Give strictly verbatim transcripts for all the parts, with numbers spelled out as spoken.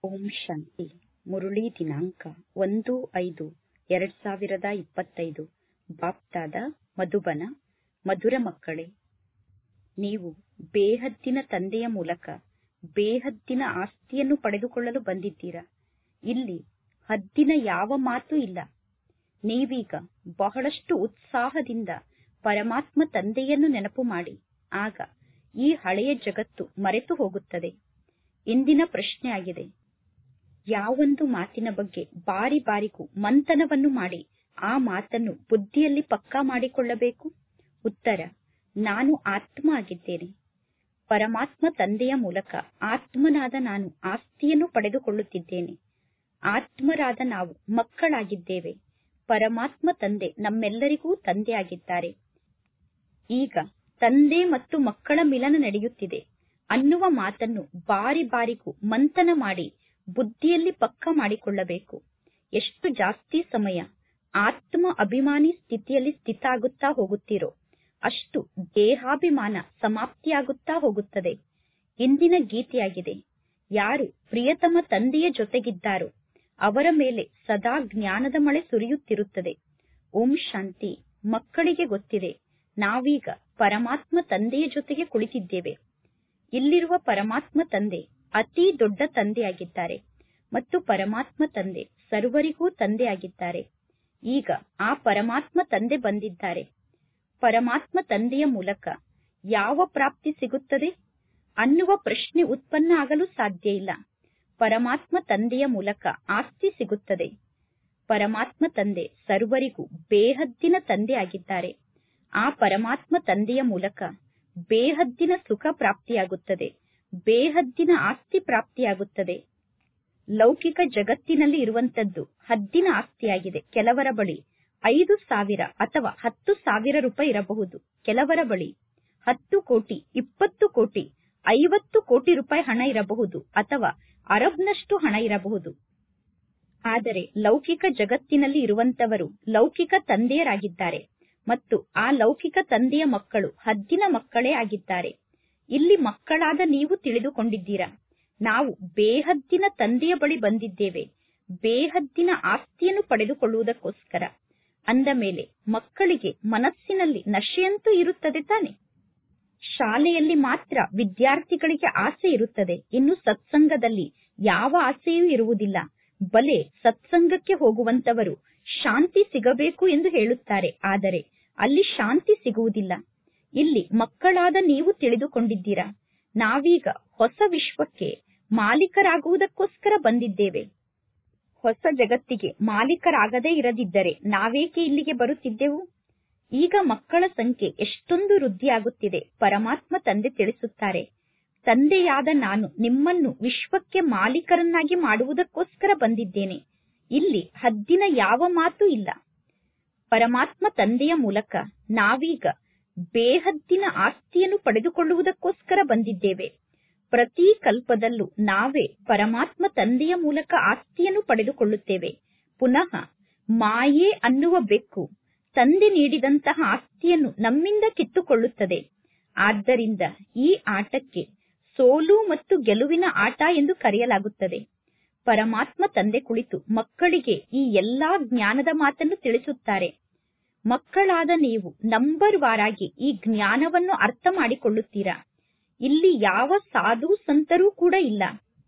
ಓಂ ಶಾಂತಿ. ಮುರುಳಿ ದಿನಾಂಕ ಒಂದು ಐದು ಎರಡ್ ಸಾವಿರದ ಇಪ್ಪತ್ತೈದು. ಬಾಪ್ದಾದ ಮಧುಬನ. ಮಧುರ ಮಕ್ಕಳೇ, ನೀವು ಬೇಹದ್ದಿನ ತಂದೆಯ ಮೂಲಕ ಬೇಹದ್ದಿನ ಆಸ್ತಿಯನ್ನು ಪಡೆದುಕೊಳ್ಳಲು ಬಂದಿದ್ದೀರಾ. ಇಲ್ಲಿ ಹದ್ದಿನ ಯಾವ ಮಾತು ಇಲ್ಲ. ನೀವೀಗ ಬಹಳಷ್ಟು ಉತ್ಸಾಹದಿಂದ ಪರಮಾತ್ಮ ತಂದೆಯನ್ನು ನೆನಪು ಮಾಡಿ, ಆಗ ಈ ಹಳೆಯ ಜಗತ್ತು ಮರೆತು ಹೋಗುತ್ತದೆ. ಇಂದಿನ ಪ್ರಶ್ನೆ ಆಗಿದೆ, ಯಾವೊಂದು ಮಾತಿನ ಬಗ್ಗೆ ಬಾರಿ ಬಾರಿಗೂ ಮಂಥನವನ್ನು ಮಾಡಿ ಆ ಮಾತನ್ನು ಬುದ್ಧಿಯಲ್ಲಿ ಪಕ್ಕಾ ಮಾಡಿಕೊಳ್ಳಬೇಕು? ಉತ್ತರ, ನಾನು ಆತ್ಮ ಆಗಿದ್ದೇನೆ. ಪರಮಾತ್ಮ ತಂದೆಯ ಮೂಲಕ ಆತ್ಮನಾದ ನಾನು ಆಸ್ತಿಯನ್ನು ಪಡೆದುಕೊಳ್ಳುತ್ತಿದ್ದೇನೆ. ಆತ್ಮರಾದ ನಾವು ಮಕ್ಕಳಾಗಿದ್ದೇವೆ. ಪರಮಾತ್ಮ ತಂದೆ ನಮ್ಮೆಲ್ಲರಿಗೂ ತಂದೆ ಆಗಿದ್ದಾರೆ. ಈಗ ತಂದೆ ಮತ್ತು ಮಕ್ಕಳ ಮಿಲನ ನಡೆಯುತ್ತಿದೆ ಅನ್ನುವ ಮಾತನ್ನು ಬಾರಿ ಬಾರಿಗೂ ಮಂಥನ ಮಾಡಿ ಬುದ್ಧಿಯಲ್ಲಿ ಪಕ್ಕಾ ಮಾಡಿಕೊಳ್ಳಬೇಕು. ಎಷ್ಟು ಜಾಸ್ತಿ ಸಮಯ ಆತ್ಮ ಅಭಿಮಾನಿ ಸ್ಥಿತಿಯಲ್ಲಿ ಸ್ಥಿತ ಆಗುತ್ತಾ ಹೋಗುತ್ತೀರೋ ಅಷ್ಟು ದೇಹಾಭಿಮಾನ ಸಮಾಪ್ತಿಯಾಗುತ್ತಾ ಹೋಗುತ್ತದೆ. ಇಂದಿನ ಗೀತೆಯಾಗಿದೆ, ಯಾರು ಪ್ರಿಯತಮ ತಂದೆಯ ಜೊತೆಗಿದ್ದಾರೋ ಅವರ ಮೇಲೆ ಸದಾ ಜ್ಞಾನದ ಮಳೆ ಸುರಿಯುತ್ತಿರುತ್ತದೆ. ಓಂ ಶಾಂತಿ. ಮಕ್ಕಳಿಗೆ ಗೊತ್ತಿದೆ, ನಾವೀಗ ಪರಮಾತ್ಮ ತಂದೆಯ ಜೊತೆಗೆ ಕುಳಿತಿದ್ದೇವೆ. ಇಲ್ಲಿರುವ ಪರಮಾತ್ಮ ತಂದೆ ಅತಿ ದೊಡ್ಡ ತಂದೆಯಾಗಿದ್ದಾರೆ ಮತ್ತು ಪರಮಾತ್ಮ ತಂದೆ ಸರ್ವರಿಗೂ ತಂದೆಯಾಗಿದ್ದಾರೆ. ಈಗ ಆ ಪರಮಾತ್ಮ ತಂದೆ ಬಂದಿದ್ದಾರೆ. ಪರಮಾತ್ಮ ತಂದೆಯ ಮೂಲಕ ಯಾವ ಪ್ರಾಪ್ತಿ ಸಿಗುತ್ತದೆ ಅನ್ನುವ ಪ್ರಶ್ನೆ ಉತ್ಪನ್ನ ಆಗಲು ಸಾಧ್ಯ ಇಲ್ಲ. ಪರಮಾತ್ಮ ತಂದೆಯ ಮೂಲಕ ಆಸ್ತಿ ಸಿಗುತ್ತದೆ. ಪರಮಾತ್ಮ ತಂದೆ ಸರ್ವರಿಗೂ ಬೇಹದ್ದಿನ ತಂದೆ ಆಗಿದ್ದಾರೆ. ಆ ಪರಮಾತ್ಮ ತಂದೆಯ ಮೂಲಕ ಬೇಹದ್ದಿನ ಸುಖ ಪ್ರಾಪ್ತಿಯಾಗುತ್ತದೆ, ಬೇಹದ್ದಿನ ಆಸ್ತಿ ಪ್ರಾಪ್ತಿಯಾಗುತ್ತದೆ. ಲೌಕಿಕ ಜಗತ್ತಿನಲ್ಲಿ ಇರುವಂತದ್ದು ಹದ್ದಿನ ಆಸ್ತಿಯಾಗಿದೆ. ಕೆಲವರ ಬಳಿ ಐದು ಸಾವಿರ ಅಥವಾ ಹತ್ತು ಸಾವಿರ ರೂಪಾಯಿ ಇರಬಹುದು. ಕೆಲವರ ಬಳಿ ಹತ್ತು ಕೋಟಿ, ಇಪ್ಪತ್ತು ಕೋಟಿ, ಐವತ್ತು ಕೋಟಿ ರೂಪಾಯಿ ಹಣ ಇರಬಹುದು ಅಥವಾ ಅರಬ್ನಷ್ಟು ಹಣ ಇರಬಹುದು. ಆದರೆ ಲೌಕಿಕ ಜಗತ್ತಿನಲ್ಲಿ ಇರುವಂತವರು ಲೌಕಿಕ ತಂದೆಯರಾಗಿದ್ದಾರೆ ಮತ್ತು ಆ ಲೌಕಿಕ ತಂದೆಯ ಮಕ್ಕಳು ಹದ್ದಿನ ಮಕ್ಕಳೇ ಆಗಿದ್ದಾರೆ. ಇಲ್ಲಿ ಮಕ್ಕಳಾದ ನೀವು ತಿಳಿದುಕೊಂಡಿದ್ದೀರಾ, ನಾವು ಬೇಹದ್ದಿನ ತಂದೆಯ ಬಳಿ ಬಂದಿದ್ದೇವೆ ಬೇಹದ್ದಿನ ಆಸ್ತಿಯನ್ನು ಪಡೆದುಕೊಳ್ಳುವುದಕ್ಕೋಸ್ಕರ. ಅಂದ ಮೇಲೆ ಮಕ್ಕಳಿಗೆ ಮನಸ್ಸಿನಲ್ಲಿ ನಶೆಯಂತೂ ಇರುತ್ತದೆ ತಾನೆ. ಶಾಲೆಯಲ್ಲಿ ಮಾತ್ರ ವಿದ್ಯಾರ್ಥಿಗಳಿಗೆ ಆಸೆ ಇರುತ್ತದೆ, ಇನ್ನು ಸತ್ಸಂಗದಲ್ಲಿ ಯಾವ ಆಸೆಯೂ ಇರುವುದಿಲ್ಲ. ಬಲೆ ಸತ್ಸಂಗಕ್ಕೆ ಹೋಗುವಂತವರು ಶಾಂತಿ ಸಿಗಬೇಕು ಎಂದು ಹೇಳುತ್ತಾರೆ, ಆದರೆ ಅಲ್ಲಿ ಶಾಂತಿ ಸಿಗುವುದಿಲ್ಲ. ಇಲ್ಲಿ ಮಕ್ಕಳಾದ ನೀವು ತಿಳಿದುಕೊಂಡಿದ್ದೀರಾ, ನಾವೀಗ ಹೊಸ ವಿಶ್ವಕ್ಕೆ ಮಾಲೀಕರಾಗುವುದಕ್ಕೋಸ್ಕರ ಬಂದಿದ್ದೇವೆ. ಹೊಸ ಜಗತ್ತಿಗೆ ಮಾಲೀಕರಾಗದೇ ಇರದಿದ್ದರೆ ನಾವೇಕೆ ಇಲ್ಲಿಗೆ ಬರುತ್ತಿದ್ದೆವು? ಈಗ ಮಕ್ಕಳ ಸಂಖ್ಯೆ ಎಷ್ಟೊಂದು ವೃದ್ಧಿಯಾಗುತ್ತಿದೆ. ಪರಮಾತ್ಮ ತಂದೆ ತಿಳಿಸುತ್ತಾರೆ, ತಂದೆಯಾದ ನಾನು ನಿಮ್ಮನ್ನು ವಿಶ್ವಕ್ಕೆ ಮಾಲೀಕರನ್ನಾಗಿ ಮಾಡುವುದಕ್ಕೋಸ್ಕರ ಬಂದಿದ್ದೇನೆ. ಇಲ್ಲಿ ಹದ್ದಿನ ಯಾವ ಮಾತು ಇಲ್ಲ. ಪರಮಾತ್ಮ ತಂದೆಯ ಮೂಲಕ ನಾವೀಗ ಬೇಹದ್ದಿನ ಆಸ್ತಿಯನ್ನು ಪಡೆದುಕೊಳ್ಳುವುದಕ್ಕೋಸ್ಕರ ಬಂದಿದ್ದೇವೆ. ಪ್ರತಿ ಕಲ್ಪದಲ್ಲೂ ನಾವೇ ಪರಮಾತ್ಮ ತಂದೆಯ ಮೂಲಕ ಆಸ್ತಿಯನ್ನು ಪಡೆದುಕೊಳ್ಳುತ್ತೇವೆ. ಪುನಃ ಮಾಯೆ ಅನ್ನುವ ಬೆಕ್ಕು ತಂದೆ ನೀಡಿದಂತಹ ಆಸ್ತಿಯನ್ನು ನಮ್ಮಿಂದ ಕಿತ್ತುಕೊಳ್ಳುತ್ತದೆ. ಆದ್ದರಿಂದ ಈ ಆಟಕ್ಕೆ ಸೋಲು ಮತ್ತು ಗೆಲುವಿನ ಆಟ ಎಂದು ಕರೆಯಲಾಗುತ್ತದೆ. ಪರಮಾತ್ಮ ತಂದೆ ಕುಳಿತು ಮಕ್ಕಳಿಗೆ ಈ ಎಲ್ಲಾ ಜ್ಞಾನದ ಮಾತನ್ನು ತಿಳಿಸುತ್ತಾರೆ. ಮಕ್ಕಳಾದ ನೀವು ನಂಬರ್ ವಾರಾಗಿ ಈ ಜ್ಞಾನವನ್ನು ಅರ್ಥ ಮಾಡಿಕೊಳ್ಳುತ್ತೀರಾ. ಇಲ್ಲಿ ಯಾವ ಸಾಧು ಸಂತರೂ ಕೂಡ ಇಲ್ಲ.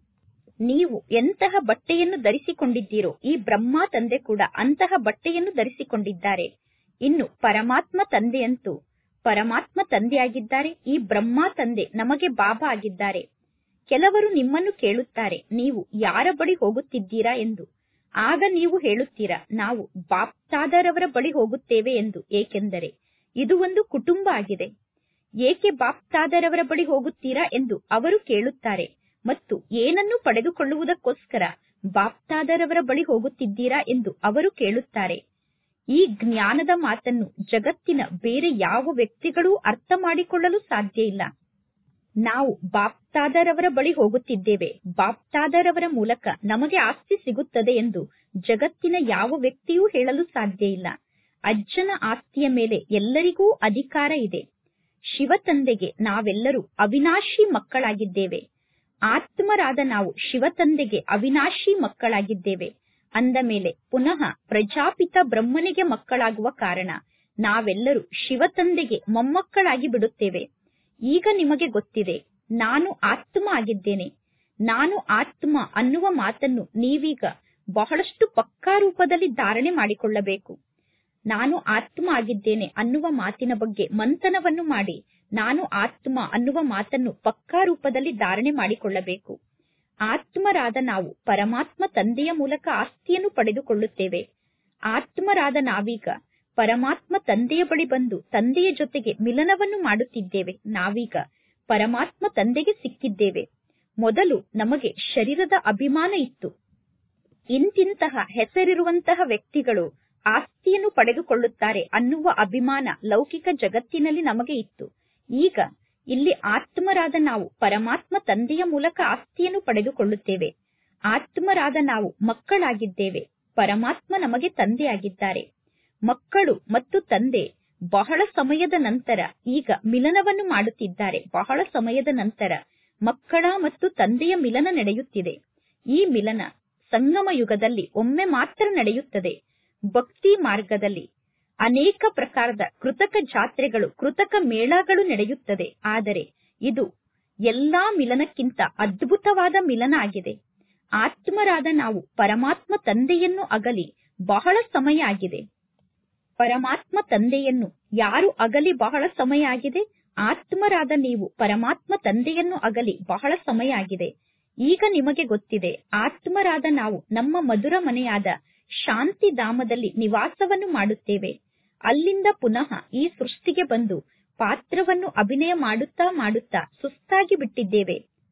ನೀವು ಎಂತಹ ಬಟ್ಟೆಯನ್ನು ಧರಿಸಿಕೊಂಡಿದ್ದೀರೋ ಈ ಬ್ರಹ್ಮ ತಂದೆ ಕೂಡ ಅಂತಹ ಬಟ್ಟೆಯನ್ನು ಧರಿಸಿಕೊಂಡಿದ್ದಾರೆ. ಇನ್ನು ಪರಮಾತ್ಮ ತಂದೆಯಂತೂ ಪರಮಾತ್ಮ ತಂದೆಯಾಗಿದ್ದಾರೆ. ಈ ಬ್ರಹ್ಮ ತಂದೆ ನಮಗೆ ಬಾಬಾ ಆಗಿದ್ದಾರೆ. ಕೆಲವರು ನಿಮ್ಮನ್ನು ಕೇಳುತ್ತಾರೆ, ನೀವು ಯಾರ ಬಳಿ ಹೋಗುತ್ತಿದ್ದೀರಾ ಎಂದು. ಆಗ ನೀವು ಹೇಳುತ್ತೀರಾ, ನಾವು ಬಾಪ್ತಾದರವರ ಬಳಿ ಹೋಗುತ್ತೇವೆ ಎಂದು. ಏಕೆಂದರೆ ಇದು ಒಂದು ಕುಟುಂಬ ಆಗಿದೆ. ಏಕೆ ಬಾಪ್ತಾದರವರ ಬಳಿ ಹೋಗುತ್ತೀರಾ ಎಂದು ಅವರು ಕೇಳುತ್ತಾರೆ. ಮತ್ತು ಏನನ್ನು ಪಡೆದುಕೊಳ್ಳುವುದಕ್ಕೋಸ್ಕರ ಬಾಪ್ತಾದರವರ ಬಳಿ ಹೋಗುತ್ತಿದ್ದೀರಾ ಎಂದು ಅವರು ಕೇಳುತ್ತಾರೆ. ಈ ಜ್ಞಾನದ ಮಾತನ್ನು ಜಗತ್ತಿನ ಬೇರೆ ಯಾವ ವ್ಯಕ್ತಿಗಳೂ ಅರ್ಥ ಮಾಡಿಕೊಳ್ಳಲು ಸಾಧ್ಯ ಇಲ್ಲ. ನಾವು ಬಾಪ್ತಾದರವರ ಬಳಿ ಹೋಗುತ್ತಿದ್ದೇವೆ, ಬಾಪ್ತಾದರವರ ಮೂಲಕ ನಮಗೆ ಆಸ್ತಿ ಸಿಗುತ್ತದೆ ಎಂದು ಜಗತ್ತಿನ ಯಾವ ವ್ಯಕ್ತಿಯೂ ಹೇಳಲು ಸಾಧ್ಯ ಇಲ್ಲ. ಅಜ್ಜನ ಆಸ್ತಿಯ ಮೇಲೆ ಎಲ್ಲರಿಗೂ ಅಧಿಕಾರ ಇದೆ. ಶಿವ ತಂದೆಗೆ ನಾವೆಲ್ಲರೂ ಅವಿನಾಶಿ ಮಕ್ಕಳಾಗಿದ್ದೇವೆ. ಆತ್ಮರಾದ ನಾವು ಶಿವತಂದೆಗೆ ಅವಿನಾಶಿ ಮಕ್ಕಳಾಗಿದ್ದೇವೆ ಅಂದ ಮೇಲೆ ಪುನಃ ಪ್ರಜಾಪಿತ ಬ್ರಹ್ಮನಿಗೆ ಮಕ್ಕಳಾಗುವ ಕಾರಣ ನಾವೆಲ್ಲರೂ ಶಿವತಂದೆಗೆ ಮೊಮ್ಮಕ್ಕಳಾಗಿ ಬಿಡುತ್ತೇವೆ. ಈಗ ನಿಮಗೆ ಗೊತ್ತಿದೆ, ನಾನು ಆತ್ಮ ಆಗಿದ್ದೇನೆ, ನಾನು ಆತ್ಮ ಅನ್ನುವ ಮಾತನ್ನು ನೀವೀಗ ಬಹಳಷ್ಟು ಪಕ್ಕಾ ರೂಪದಲ್ಲಿ ಧಾರಣೆ ಮಾಡಿಕೊಳ್ಳಬೇಕು. ನಾನು ಆತ್ಮ ಆಗಿದ್ದೇನೆ ಅನ್ನುವ ಮಾತಿನ ಬಗ್ಗೆ ಮಂಥನವನ್ನು ಮಾಡಿ ನಾನು ಆತ್ಮ ಅನ್ನುವ ಮಾತನ್ನು ಪಕ್ಕಾ ರೂಪದಲ್ಲಿ ಧಾರಣೆ ಮಾಡಿಕೊಳ್ಳಬೇಕು. ಆತ್ಮರಾದ ನಾವು ಪರಮಾತ್ಮ ತಂದೆಯ ಮೂಲಕ ಆಸ್ತಿಯನ್ನು ಪಡೆದುಕೊಳ್ಳುತ್ತೇವೆ. ಆತ್ಮರಾದ ನಾವೀಗ ಪರಮಾತ್ಮ ತಂದೆಯ ಬಳಿ ಬಂದು ತಂದೆಯ ಜೊತೆಗೆ ಮಿಲನವನ್ನು ಮಾಡುತ್ತಿದ್ದೇವೆ. ನಾವೀಗ ಪರಮಾತ್ಮ ತಂದೆಗೆ ಸಿಕ್ಕಿದ್ದೇವೆ. ಮೊದಲು ನಮಗೆ ಶರೀರದ ಅಭಿಮಾನ ಇತ್ತು. ಇಂತಿಂತಹ ಹೆಸರಿರುವಂತಹ ವ್ಯಕ್ತಿಗಳು ಆಸ್ತಿಯನ್ನು ಪಡೆದುಕೊಳ್ಳುತ್ತಾರೆ ಅನ್ನುವ ಅಭಿಮಾನ ಲೌಕಿಕ ಜಗತ್ತಿನಲ್ಲಿ ನಮಗೆ ಇತ್ತು. ಈಗ ಇಲ್ಲಿ ಆತ್ಮರಾದ ನಾವು ಪರಮಾತ್ಮ ತಂದೆಯ ಮೂಲಕ ಆಸ್ತಿಯನ್ನು ಪಡೆದುಕೊಳ್ಳುತ್ತೇವೆ. ಆತ್ಮರಾದ ನಾವು ಮಕ್ಕಳಾಗಿದ್ದೇವೆ. ಪರಮಾತ್ಮ ನಮಗೆ ತಂದೆಯಾಗಿದ್ದಾರೆ. ಮಕ್ಕಳು ಮತ್ತು ತಂದೆ ಬಹಳ ಸಮಯದ ನಂತರ ಈಗ ಮಿಲನವನ್ನು ಮಾಡುತ್ತಿದ್ದಾರೆ. ಬಹಳ ಸಮಯದ ನಂತರ ಮಕ್ಕಳ ಮತ್ತು ತಂದೆಯ ಮಿಲನ ನಡೆಯುತ್ತಿದೆ. ಈ ಮಿಲನ ಸಂಗಮ ಯುಗದಲ್ಲಿ ಒಮ್ಮೆ ಮಾತ್ರ ನಡೆಯುತ್ತದೆ. ಭಕ್ತಿ ಮಾರ್ಗದಲ್ಲಿ ಅನೇಕ ಪ್ರಕಾರದ ಕೃತಕ ಜಾತ್ರೆಗಳು, ಕೃತಕ ಮೇಳಗಳು ನಡೆಯುತ್ತದೆ. ಆದರೆ ಇದು ಎಲ್ಲಾ ಮಿಲನಕ್ಕಿಂತ ಅದ್ಭುತವಾದ ಮಿಲನ ಆಗಿದೆ. ಆತ್ಮರಾದ ನಾವು ಪರಮಾತ್ಮ ತಂದೆಯನ್ನು ಅಗಲಿ ಬಹಳ ಸಮಯ ಆಗಿದೆ. ಪರಮಾತ್ಮ ತಂದೆಯನ್ನು ಯಾರು ಅಗಲಿ ಬಹಳ ಸಮಯ ಆಗಿದೆ? ಆತ್ಮರಾದ ನೀವು ಪರಮಾತ್ಮ ತಂದೆಯನ್ನು ಅಗಲಿ ಬಹಳ ಸಮಯ ಆಗಿದೆ. ಈಗ ನಿಮಗೆ ಗೊತ್ತಿದೆ, ಆತ್ಮರಾದ ನಾವು ನಮ್ಮ ಮಧುರ ಮನೆಯಾದ ಶಾಂತಿಧಾಮದಲ್ಲಿ ನಿವಾಸವನ್ನು ಮಾಡುತ್ತೇವೆ. ಅಲ್ಲಿಂದ ಪುನಃ ಈ ಸೃಷ್ಟಿಗೆ ಬಂದು ಪಾತ್ರವನ್ನು ಅಭಿನಯ ಮಾಡುತ್ತಾ ಮಾಡುತ್ತಾ ಸುಸ್ತಾಗಿ ಬಿಟ್ಟಿದ್ದೇವೆ.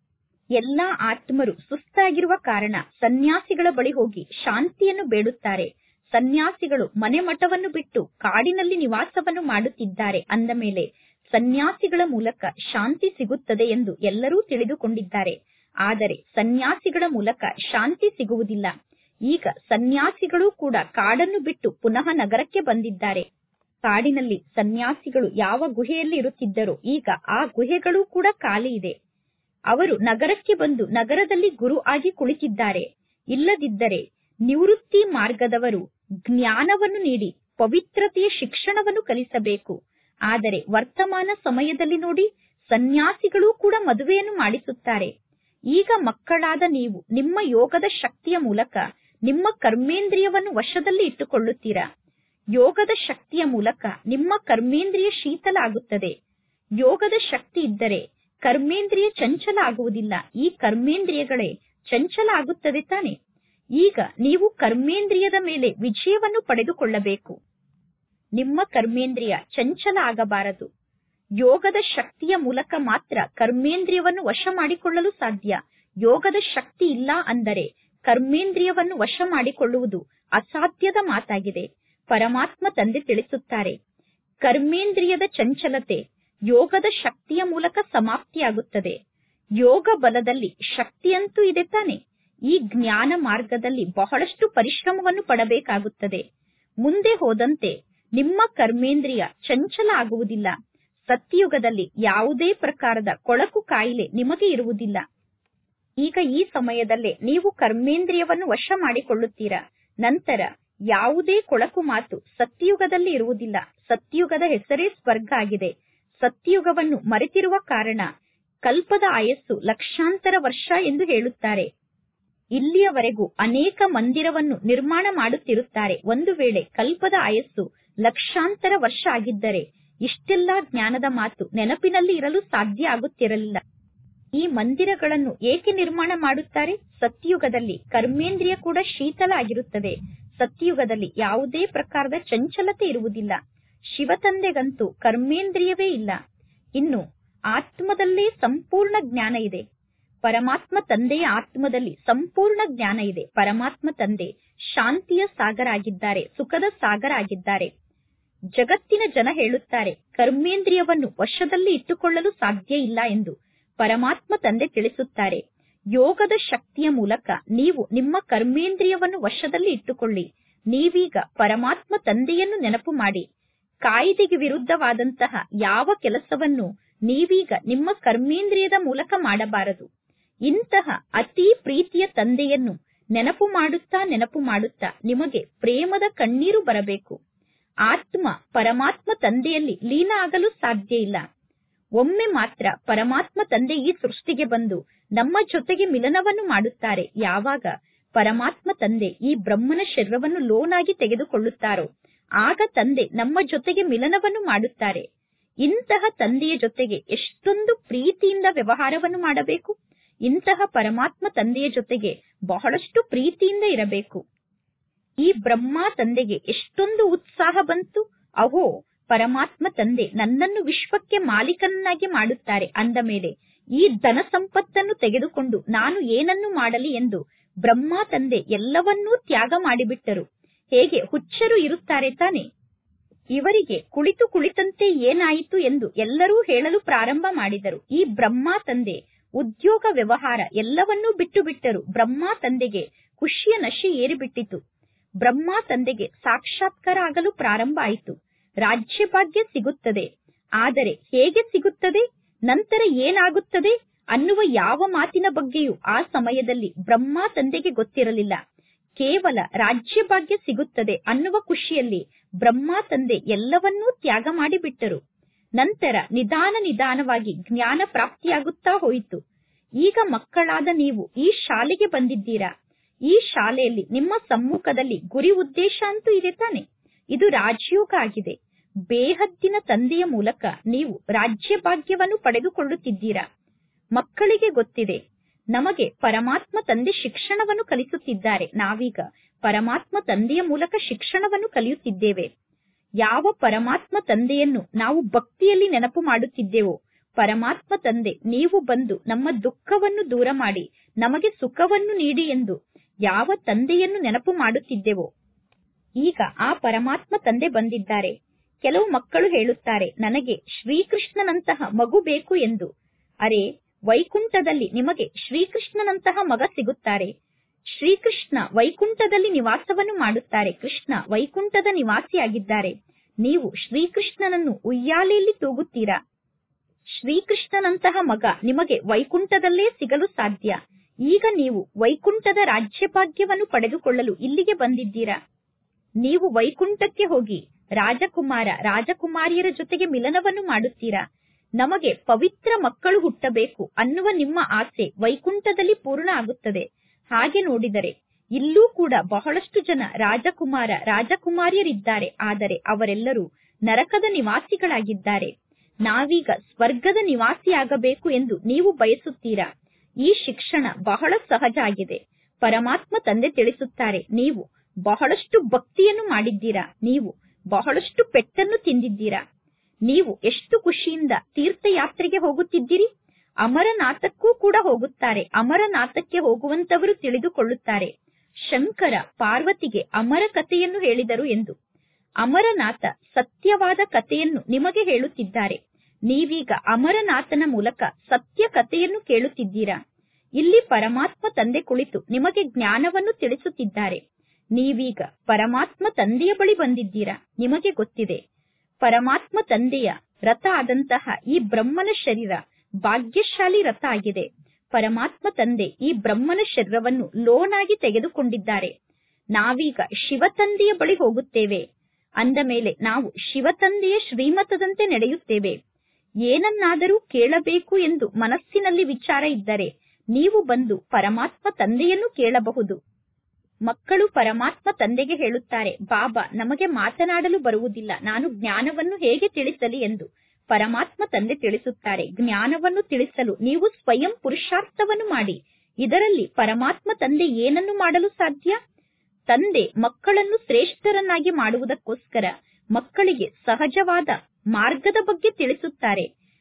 ಎಲ್ಲಾ ಆತ್ಮರು ಸುಸ್ತಾಗಿರುವ ಕಾರಣ ಸನ್ಯಾಸಿಗಳ ಬಳಿ ಹೋಗಿ ಶಾಂತಿಯನ್ನು ಬೇಡುತ್ತಾರೆ. ಸನ್ಯಾಸಿಗಳು ಮನೆ ಮಠವನ್ನು ಬಿಟ್ಟು ಕಾಡಿನಲ್ಲಿ ನಿವಾಸವನ್ನು ಮಾಡುತ್ತಿದ್ದಾರೆ ಅಂದ ಮೇಲೆ ಸನ್ಯಾಸಿಗಳ ಮೂಲಕ ಶಾಂತಿ ಸಿಗುತ್ತದೆ ಎಂದು ಎಲ್ಲರೂ ತಿಳಿದುಕೊಂಡಿದ್ದಾರೆ. ಆದರೆ ಸನ್ಯಾಸಿಗಳ ಮೂಲಕ ಶಾಂತಿ ಸಿಗುವುದಿಲ್ಲ. ಈಗ ಸನ್ಯಾಸಿಗಳು ಕೂಡ ಕಾಡನ್ನು ಬಿಟ್ಟು ಪುನಃ ನಗರಕ್ಕೆ ಬಂದಿದ್ದಾರೆ. ಕಾಡಿನಲ್ಲಿ ಸನ್ಯಾಸಿಗಳು ಯಾವ ಗುಹೆಯಲ್ಲಿ ಇರುತ್ತಿದ್ದರೋ ಈಗ ಆ ಗುಹೆಗಳು ಕೂಡ ಖಾಲಿ ಇದೆ. ಅವರು ನಗರಕ್ಕೆ ಬಂದು ನಗರದಲ್ಲಿ ಗುರು ಆಗಿ ಕುಳಿತಿದ್ದಾರೆ. ಇಲ್ಲದಿದ್ದರೆ ನಿವೃತ್ತಿ ಮಾರ್ಗದವರು ಜ್ಞಾನವನ್ನು ನೀಡಿ ಪವಿತ್ರತೆಯ ಶಿಕ್ಷಣವನ್ನು ಕಲಿಸಬೇಕು. ಆದರೆ ವರ್ತಮಾನ ಸಮಯದಲ್ಲಿ ನೋಡಿ, ಸನ್ಯಾಸಿಗಳು ಕೂಡ ಮದುವೆಯನ್ನು ಮಾಡಿಸುತ್ತಾರೆ. ಈಗ ಮಕ್ಕಳಾದ ನೀವು ನಿಮ್ಮ ಯೋಗದ ಶಕ್ತಿಯ ಮೂಲಕ ನಿಮ್ಮ ಕರ್ಮೇಂದ್ರಿಯವನ್ನು ವಶದಲ್ಲಿ ಇಟ್ಟುಕೊಳ್ಳುತ್ತೀರಾ. ಯೋಗದ ಶಕ್ತಿಯ ಮೂಲಕ ನಿಮ್ಮ ಕರ್ಮೇಂದ್ರಿಯ ಶೀತಲ ಆಗುತ್ತದೆ. ಯೋಗದ ಶಕ್ತಿ ಇದ್ದರೆ ಕರ್ಮೇಂದ್ರಿಯ ಚಂಚಲ ಆಗುವುದಿಲ್ಲ. ಈ ಕರ್ಮೇಂದ್ರಿಯಗಳೇ ಚಂಚಲ ಆಗುತ್ತದೆ ತಾನೆ. ಈಗ ನೀವು ಕರ್ಮೇಂದ್ರಿಯದ ಮೇಲೆ ವಿಜಯವನ್ನು ಪಡೆದುಕೊಳ್ಳಬೇಕು. ನಿಮ್ಮ ಕರ್ಮೇಂದ್ರಿಯ ಚಂಚಲ ಆಗಬಾರದು. ಯೋಗದ ಶಕ್ತಿಯ ಮೂಲಕ ಮಾತ್ರ ಕರ್ಮೇಂದ್ರಿಯವನ್ನು ವಶ ಮಾಡಿಕೊಳ್ಳಲು ಸಾಧ್ಯ. ಯೋಗದ ಶಕ್ತಿ ಇಲ್ಲ ಅಂದರೆ ಕರ್ಮೇಂದ್ರಿಯವನ್ನು ವಶ ಮಾಡಿಕೊಳ್ಳುವುದು ಅಸಾಧ್ಯದ ಮಾತಾಗಿದೆ. ಪರಮಾತ್ಮ ತಂದೆ ತಿಳಿಸುತ್ತಾರೆ, ಕರ್ಮೇಂದ್ರಿಯದ ಚಂಚಲತೆ ಯೋಗದ ಶಕ್ತಿಯ ಮೂಲಕ ಸಮಾಪ್ತಿಯಾಗುತ್ತದೆ. ಯೋಗ ಬಲದಲ್ಲಿ ಶಕ್ತಿಯಂತೂ ಇದೆ ತಾನೆ. ಈ ಜ್ಞಾನ ಮಾರ್ಗದಲ್ಲಿ ಬಹಳಷ್ಟು ಪರಿಶ್ರಮವನ್ನು ಪಡಬೇಕಾಗುತ್ತದೆ. ಮುಂದೆ ಹೋದಂತೆ ನಿಮ್ಮ ಕರ್ಮೇಂದ್ರಿಯ ಚಂಚಲ ಆಗುವುದಿಲ್ಲ. ಸತ್ಯಯುಗದಲ್ಲಿ ಯಾವುದೇ ಪ್ರಕಾರದ ಕೊಳಕು ಕಾಯಿಲೆ ನಿಮಗೆ ಇರುವುದಿಲ್ಲ. ಈಗ ಈ ಸಮಯದಲ್ಲೇ ನೀವು ಕರ್ಮೇಂದ್ರಿಯವನ್ನು ವಶ ಮಾಡಿಕೊಳ್ಳುತ್ತೀರಾ. ನಂತರ ಯಾವುದೇ ಕೊಳಕು ಮಾತು ಸತ್ಯಯುಗದಲ್ಲಿ ಇರುವುದಿಲ್ಲ. ಸತ್ಯಯುಗದ ಹೆಸರೇ ಸ್ವರ್ಗ ಆಗಿದೆ. ಸತ್ಯಯುಗವನ್ನು ಮರೆತಿರುವ ಕಾರಣ ಕಲ್ಪದ ಆಯಸ್ಸು ಲಕ್ಷಾಂತರ ವರ್ಷ ಎಂದು ಹೇಳುತ್ತಾರೆ. ಇಲ್ಲಿಯವರೆಗೂ ಅನೇಕ ಮಂದಿರವನ್ನು ನಿರ್ಮಾಣ ಮಾಡುತ್ತಿರುತ್ತಾರೆ. ಒಂದು ವೇಳೆ ಕಲ್ಪದ ಆಯಸ್ಸು ಲಕ್ಷಾಂತರ ವರ್ಷ ಆಗಿದ್ದರೆ ಇಷ್ಟೆಲ್ಲಾ ಜ್ಞಾನದ ಮಾತು ನೆನಪಿನಲ್ಲಿ ಇರಲು ಸಾಧ್ಯ ಆಗುತ್ತಿರಲಿಲ್ಲ. ಈ ಮಂದಿರಗಳನ್ನು ಏಕೆ ನಿರ್ಮಾಣ ಮಾಡುತ್ತಾರೆ? ಸತ್ಯಯುಗದಲ್ಲಿ ಕರ್ಮೇಂದ್ರಿಯ ಕೂಡ ಶೀತಲ ಆಗಿರುತ್ತದೆ. ಸತ್ಯಯುಗದಲ್ಲಿ ಯಾವುದೇ ಪ್ರಕಾರದ ಚಂಚಲತೆ ಇರುವುದಿಲ್ಲ. ಶಿವತಂದೆಗಂತೂ ಕರ್ಮೇಂದ್ರಿಯವೇ ಇಲ್ಲ. ಇನ್ನು ಆತ್ಮದಲ್ಲೇ ಸಂಪೂರ್ಣ ಜ್ಞಾನ ಇದೆ. ಪರಮಾತ್ಮ ತಂದೆಯ ಆತ್ಮದಲ್ಲಿ ಸಂಪೂರ್ಣ ಜ್ಞಾನ ಇದೆ. ಪರಮಾತ್ಮ ತಂದೆ ಶಾಂತಿಯ ಸಾಗರ ಆಗಿದ್ದಾರೆ, ಸುಖದ ಸಾಗರ ಆಗಿದ್ದಾರೆ. ಜಗತ್ತಿನ ಜನ ಹೇಳುತ್ತಾರೆ ಕರ್ಮೇಂದ್ರಿಯವನ್ನು ವಶದಲ್ಲಿ ಇಟ್ಟುಕೊಳ್ಳಲು ಸಾಧ್ಯ ಇಲ್ಲ ಎಂದು. ಪರಮಾತ್ಮ ತಂದೆ ತಿಳಿಸುತ್ತಾರೆ, ಯೋಗದ ಶಕ್ತಿಯ ಮೂಲಕ ನೀವು ನಿಮ್ಮ ಕರ್ಮೇಂದ್ರಿಯವನ್ನು ವಶದಲ್ಲಿ ಇಟ್ಟುಕೊಳ್ಳಿ. ನೀವೀಗ ಪರಮಾತ್ಮ ತಂದೆಯನ್ನು ನೆನಪು ಮಾಡಿ. ಕಾಯಿದೆಗೆ ವಿರುದ್ಧವಾದಂತಹ ಯಾವ ಕೆಲಸವನ್ನು ನೀವೀಗ ನಿಮ್ಮ ಕರ್ಮೇಂದ್ರಿಯದ ಮೂಲಕ ಮಾಡಬಾರದು. ಇಂತಹ ಅತಿ ಪ್ರೀತಿಯ ತಂದೆಯನ್ನು ನೆನಪು ಮಾಡುತ್ತಾ ನೆನಪು ಮಾಡುತ್ತಾ ನಿಮಗೆ ಪ್ರೇಮದ ಕಣ್ಣೀರು ಬರಬೇಕು. ಆತ್ಮ ಪರಮಾತ್ಮ ತಂದೆಯಲ್ಲಿ ಲೀನ ಆಗಲು ಸಾಧ್ಯ ಇಲ್ಲ. ಒಮ್ಮೆ ಮಾತ್ರ ಪರಮಾತ್ಮ ತಂದೆ ಈ ಸೃಷ್ಟಿಗೆ ಬಂದು ನಮ್ಮ ಜೊತೆಗೆ ಮಿಲನವನ್ನು ಮಾಡುತ್ತಾರೆ. ಯಾವಾಗ ಪರಮಾತ್ಮ ತಂದೆ ಈ ಬ್ರಹ್ಮನ ಶರೀರವನ್ನು ಲೋನಾಗಿ ತೆಗೆದುಕೊಳ್ಳುತ್ತಾರೋ ಆಗ ತಂದೆ ನಮ್ಮ ಜೊತೆಗೆ ಮಿಲನವನ್ನು ಮಾಡುತ್ತಾರೆ. ಇಂತಹ ತಂದೆಯ ಜೊತೆಗೆ ಎಷ್ಟೊಂದು ಪ್ರೀತಿಯಿಂದ ವ್ಯವಹಾರವನ್ನು ಮಾಡಬೇಕು. ಇಂತಹ ಪರಮಾತ್ಮ ತಂದೆಯ ಜೊತೆಗೆ ಬಹಳಷ್ಟು ಪ್ರೀತಿಯಿಂದ ಇರಬೇಕು. ಈ ಬ್ರಹ್ಮ ತಂದೆಗೆ ಎಷ್ಟೊಂದು ಉತ್ಸಾಹ ಬಂತು. ಅಹೋ, ಪರಮಾತ್ಮ ತಂದೆ ನನ್ನನ್ನು ವಿಶ್ವಕ್ಕೆ ಮಾಲೀಕನನ್ನಾಗಿ ಮಾಡುತ್ತಾರೆ ಅಂದ ಮೇಲೆ ಈ ಧನ ಸಂಪತ್ತನ್ನು ತೆಗೆದುಕೊಂಡು ನಾನು ಏನನ್ನು ಮಾಡಲಿ ಎಂದು ಬ್ರಹ್ಮ ತಂದೆ ಎಲ್ಲವನ್ನೂ ತ್ಯಾಗ ಮಾಡಿಬಿಟ್ಟರು. ಹೇಗೆ ಹುಚ್ಚರು ಇರುತ್ತಾರೆ ತಾನೆ. ಇವರಿಗೆ ಕುಳಿತು ಕುಳಿತಂತೆ ಏನಾಯಿತು ಎಂದು ಎಲ್ಲರೂ ಹೇಳಲು ಪ್ರಾರಂಭ ಮಾಡಿದರು. ಈ ಬ್ರಹ್ಮ ತಂದೆ ಉದ್ಯೋಗ ವ್ಯವಹಾರ ಎಲ್ಲವನ್ನೂ ಬಿಟ್ಟು ಬಿಟ್ಟರು. ಬ್ರಹ್ಮ ತಂದೆಗೆ ಖುಷಿಯ ನಶೆ ಏರಿಬಿಟ್ಟಿತು. ಬ್ರಹ್ಮ ತಂದೆಗೆ ಸಾಕ್ಷಾತ್ಕಾರ ಆಗಲು ಪ್ರಾರಂಭ ಆಯಿತು. ರಾಜ್ಯಭಾಗ್ಯ ಸಿಗುತ್ತದೆ. ಆದರೆ ಹೇಗೆ ಸಿಗುತ್ತದೆ, ನಂತರ ಏನಾಗುತ್ತದೆ ಅನ್ನುವ ಯಾವ ಮಾತಿನ ಬಗ್ಗೆಯೂ ಆ ಸಮಯದಲ್ಲಿ ಬ್ರಹ್ಮ ತಂದೆಗೆ ಗೊತ್ತಿರಲಿಲ್ಲ. ಕೇವಲ ರಾಜ್ಯಭಾಗ್ಯ ಸಿಗುತ್ತದೆ ಅನ್ನುವ ಖುಷಿಯಲ್ಲಿ ಬ್ರಹ್ಮ ತಂದೆ ಎಲ್ಲವನ್ನೂ ತ್ಯಾಗ ಮಾಡಿಬಿಟ್ಟರು. ನಂತರ ನಿಧಾನ ನಿಧಾನವಾಗಿ ಜ್ಞಾನ ಪ್ರಾಪ್ತಿಯಾಗುತ್ತಾ ಹೋಯಿತು. ಈಗ ಮಕ್ಕಳಾದ ನೀವು ಈ ಶಾಲೆಗೆ ಬಂದಿದ್ದೀರಾ. ಈ ಶಾಲೆಯಲ್ಲಿ ನಿಮ್ಮ ಸಮ್ಮುಖದಲ್ಲಿ ಗುರಿ ಉದ್ದೇಶ ಅಂತೂ ಇದೆ ತಾನೆ. ಇದು ರಾಜಯೋಗ ಆಗಿದೆ. ಬೇಹದ್ದಿನ ತಂದೆಯ ಮೂಲಕ ನೀವು ರಾಜ್ಯಭಾಗ್ಯವನ್ನು ಪಡೆದುಕೊಳ್ಳುತ್ತಿದ್ದೀರಾ. ಮಕ್ಕಳಿಗೆ ಗೊತ್ತಿದೆ, ನಮಗೆ ಪರಮಾತ್ಮ ತಂದೆ ಶಿಕ್ಷಣವನ್ನು ಕಲಿಸುತ್ತಿದ್ದಾರೆ. ನಾವೀಗ ಪರಮಾತ್ಮ ತಂದೆಯ ಮೂಲಕ ಶಿಕ್ಷಣವನ್ನು ಕಲಿಯುತ್ತಿದ್ದೇವೆ. ಯಾವ ಪರಮಾತ್ಮ ತಂದೆಯನ್ನು ನಾವು ಭಕ್ತಿಯಲ್ಲಿ ನೆನಪು ಮಾಡುತ್ತಿದ್ದೇವೋ, ಪರಮಾತ್ಮ ತಂದೆ ನೀವು ಬಂದು ನಮ್ಮ ದುಃಖವನ್ನು ದೂರ ಮಾಡಿ ನಮಗೆ ಸುಖವನ್ನು ನೀಡಿ ಎಂದು ಯಾವ ತಂದೆಯನ್ನು ನೆನಪು ಮಾಡುತ್ತಿದ್ದೇವೋ, ಈಗ ಆ ಪರಮಾತ್ಮ ತಂದೆ ಬಂದಿದ್ದಾರೆ. ಕೆಲವು ಮಕ್ಕಳು ಹೇಳುತ್ತಾರೆ, ನನಗೆ ಶ್ರೀಕೃಷ್ಣನಂತಹ ಮಗು ಬೇಕು ಎಂದು. ಅರೆ, ವೈಕುಂಠದಲ್ಲಿ ನಿಮಗೆ ಶ್ರೀಕೃಷ್ಣನಂತಹ ಮಗ ಸಿಗುತ್ತಾರೆ. ಶ್ರೀಕೃಷ್ಣ ವೈಕುಂಠದಲ್ಲಿ ನಿವಾಸವನ್ನು ಮಾಡುತ್ತಾರೆ. ಕೃಷ್ಣ ವೈಕುಂಠದ ನಿವಾಸಿಯಾಗಿದ್ದಾರೆ. ನೀವು ಶ್ರೀಕೃಷ್ಣನನ್ನು ಉಯ್ಯಾಲೆಯಲ್ಲಿ ತೂಗುತ್ತೀರಾ. ಶ್ರೀಕೃಷ್ಣನಂತಹ ಮಗ ನಿಮಗೆ ವೈಕುಂಠದಲ್ಲೇ ಸಿಗಲು ಸಾಧ್ಯ. ಈಗ ನೀವು ವೈಕುಂಠದ ರಾಜ್ಯಭಾಗ್ಯವನ್ನು ಪಡೆದುಕೊಳ್ಳಲು ಇಲ್ಲಿಗೆ ಬಂದಿದ್ದೀರಾ. ನೀವು ವೈಕುಂಠಕ್ಕೆ ಹೋಗಿ ರಾಜಕುಮಾರ ರಾಜಕುಮಾರಿಯರ ಜೊತೆಗೆ ಮಿಲನವನ್ನು ಮಾಡುತ್ತೀರಾ. ನಮಗೆ ಪವಿತ್ರ ಮಕ್ಕಳು ಹುಟ್ಟಬೇಕು ಅನ್ನುವ ನಿಮ್ಮ ಆಸೆ ವೈಕುಂಠದಲ್ಲಿ ಪೂರ್ಣ ಆಗುತ್ತದೆ. ಹಾಗೆ ನೋಡಿದರೆ ಇಲ್ಲೂ ಕೂಡ ಬಹಳಷ್ಟು ಜನ ರಾಜಕುಮಾರ ರಾಜಕುಮಾರಿಯರಿದ್ದಾರೆ. ಆದರೆ ಅವರೆಲ್ಲರೂ ನರಕದ ನಿವಾಸಿಗಳಾಗಿದ್ದಾರೆ. ನಾವೀಗ ಸ್ವರ್ಗದ ನಿವಾಸಿಯಾಗಬೇಕು ಎಂದು ನೀವು ಬಯಸುತ್ತೀರಾ. ಈ ಶಿಕ್ಷಣ ಬಹಳ ಸಹಜ ಆಗಿದೆ. ಪರಮಾತ್ಮ ತಂದೆ ತಿಳಿಸುತ್ತಾರೆ, ನೀವು ಬಹಳಷ್ಟು ಭಕ್ತಿಯನ್ನು ಮಾಡಿದ್ದೀರಾ. ನೀವು ಬಹಳಷ್ಟು ಪೆಟ್ಟನ್ನು ತಿಂದಿದ್ದೀರಾ. ನೀವು ಎಷ್ಟು ಖುಷಿಯಿಂದ ತೀರ್ಥಯಾತ್ರೆಗೆ ಹೋಗುತ್ತಿದ್ದೀರಿ. ಅಮರನಾಥಕ್ಕೂ ಕೂಡ ಹೋಗುತ್ತಾರೆ. ಅಮರನಾಥಕ್ಕೆ ಹೋಗುವಂತವರು ತಿಳಿದುಕೊಳ್ಳುತ್ತಾರೆ, ಶಂಕರ ಪಾರ್ವತಿಗೆ ಅಮರ ಕಥೆಯನ್ನು ಹೇಳಿದರು ಎಂದು. ಅಮರನಾಥ ಸತ್ಯವಾದ ಕಥೆಯನ್ನು ನಿಮಗೆ ಹೇಳುತ್ತಿದ್ದಾರೆ. ನೀವೀಗ ಅಮರನಾಥನ ಮೂಲಕ ಸತ್ಯ ಕಥೆಯನ್ನು ಕೇಳುತ್ತಿದ್ದೀರಾ. ಇಲ್ಲಿ ಪರಮಾತ್ಮ ತಂದೆ ಕುಳಿತು ನಿಮಗೆ ಜ್ಞಾನವನ್ನು ತಿಳಿಸುತ್ತಿದ್ದಾರೆ. ನೀವೀಗ ಪರಮಾತ್ಮ ತಂದೆಯ ಬಳಿ ಬಂದಿದ್ದೀರಾ. ನಿಮಗೆ ಗೊತ್ತಿದೆ, ಪರಮಾತ್ಮ ತಂದೆಯ ರಥ ಆದಂತಹ ಈ ಬ್ರಹ್ಮನ ಶರೀರ ಭಾಗ್ಯಶಾಲಿ ರಥ ಆಗಿದೆ. ಪರಮಾತ್ಮ ತಂದೆ ಈ ಬ್ರಹ್ಮನ ಶರೀರವನ್ನು ಲೋನಾಗಿ ತೆಗೆದುಕೊಂಡಿದ್ದಾರೆ. ನಾವೀಗ ಶಿವತಂದೆಯ ಬಳಿ ಹೋಗುತ್ತೇವೆ. ಅಂದ ಮೇಲೆ ನಾವು ಶಿವತಂದೆಯ ಶ್ರೀಮತದಂತೆ ನಡೆಯುತ್ತೇವೆ. ಏನನ್ನಾದರೂ ಕೇಳಬೇಕು ಎಂದು ಮನಸ್ಸಿನಲ್ಲಿ ವಿಚಾರ ಇದ್ದರೆ ನೀವು ಬಂದು ಪರಮಾತ್ಮ ತಂದೆಯನ್ನು ಕೇಳಬಹುದು. ಮಕ್ಕಳು ಪರಮಾತ್ಮ ತಂದೆಗೆ ಹೇಳುತ್ತಾರೆ, ಬಾಬಾ ನಮಗೆ ಮಾತನಾಡಲು ಬರುವುದಿಲ್ಲ, ನಾನು ಜ್ಞಾನವನ್ನು ಹೇಗೆ ತಿಳಿಸಲಿ ಎಂದು. ಪರಮಾತ್ಮ ತಂದೆ ತಿಳಿಸುತ್ತಾರೆ, ಜ್ಞಾನವನ್ನು ತಿಳಿಸಲು ನೀವು ಸ್ವಯಂ ಪುರುಷಾರ್ಥವನ್ನು ಮಾಡಿ. ಇದರಲ್ಲಿ ಪರಮಾತ್ಮ ತಂದೆ ಏನನ್ನು ಮಾಡಲು ಸಾಧ್ಯ. ತಂದೆ ಮಕ್ಕಳನ್ನು ಶ್ರೇಷ್ಠರನ್ನಾಗಿ ಮಾಡುವುದಕ್ಕೋಸ್ಕರ ಮಕ್ಕಳಿಗೆ ಸಹಜವಾದ ಮಾರ್ಗದ ಬಗ್ಗೆ ತಿಳಿಸುತ್ತಾರೆ.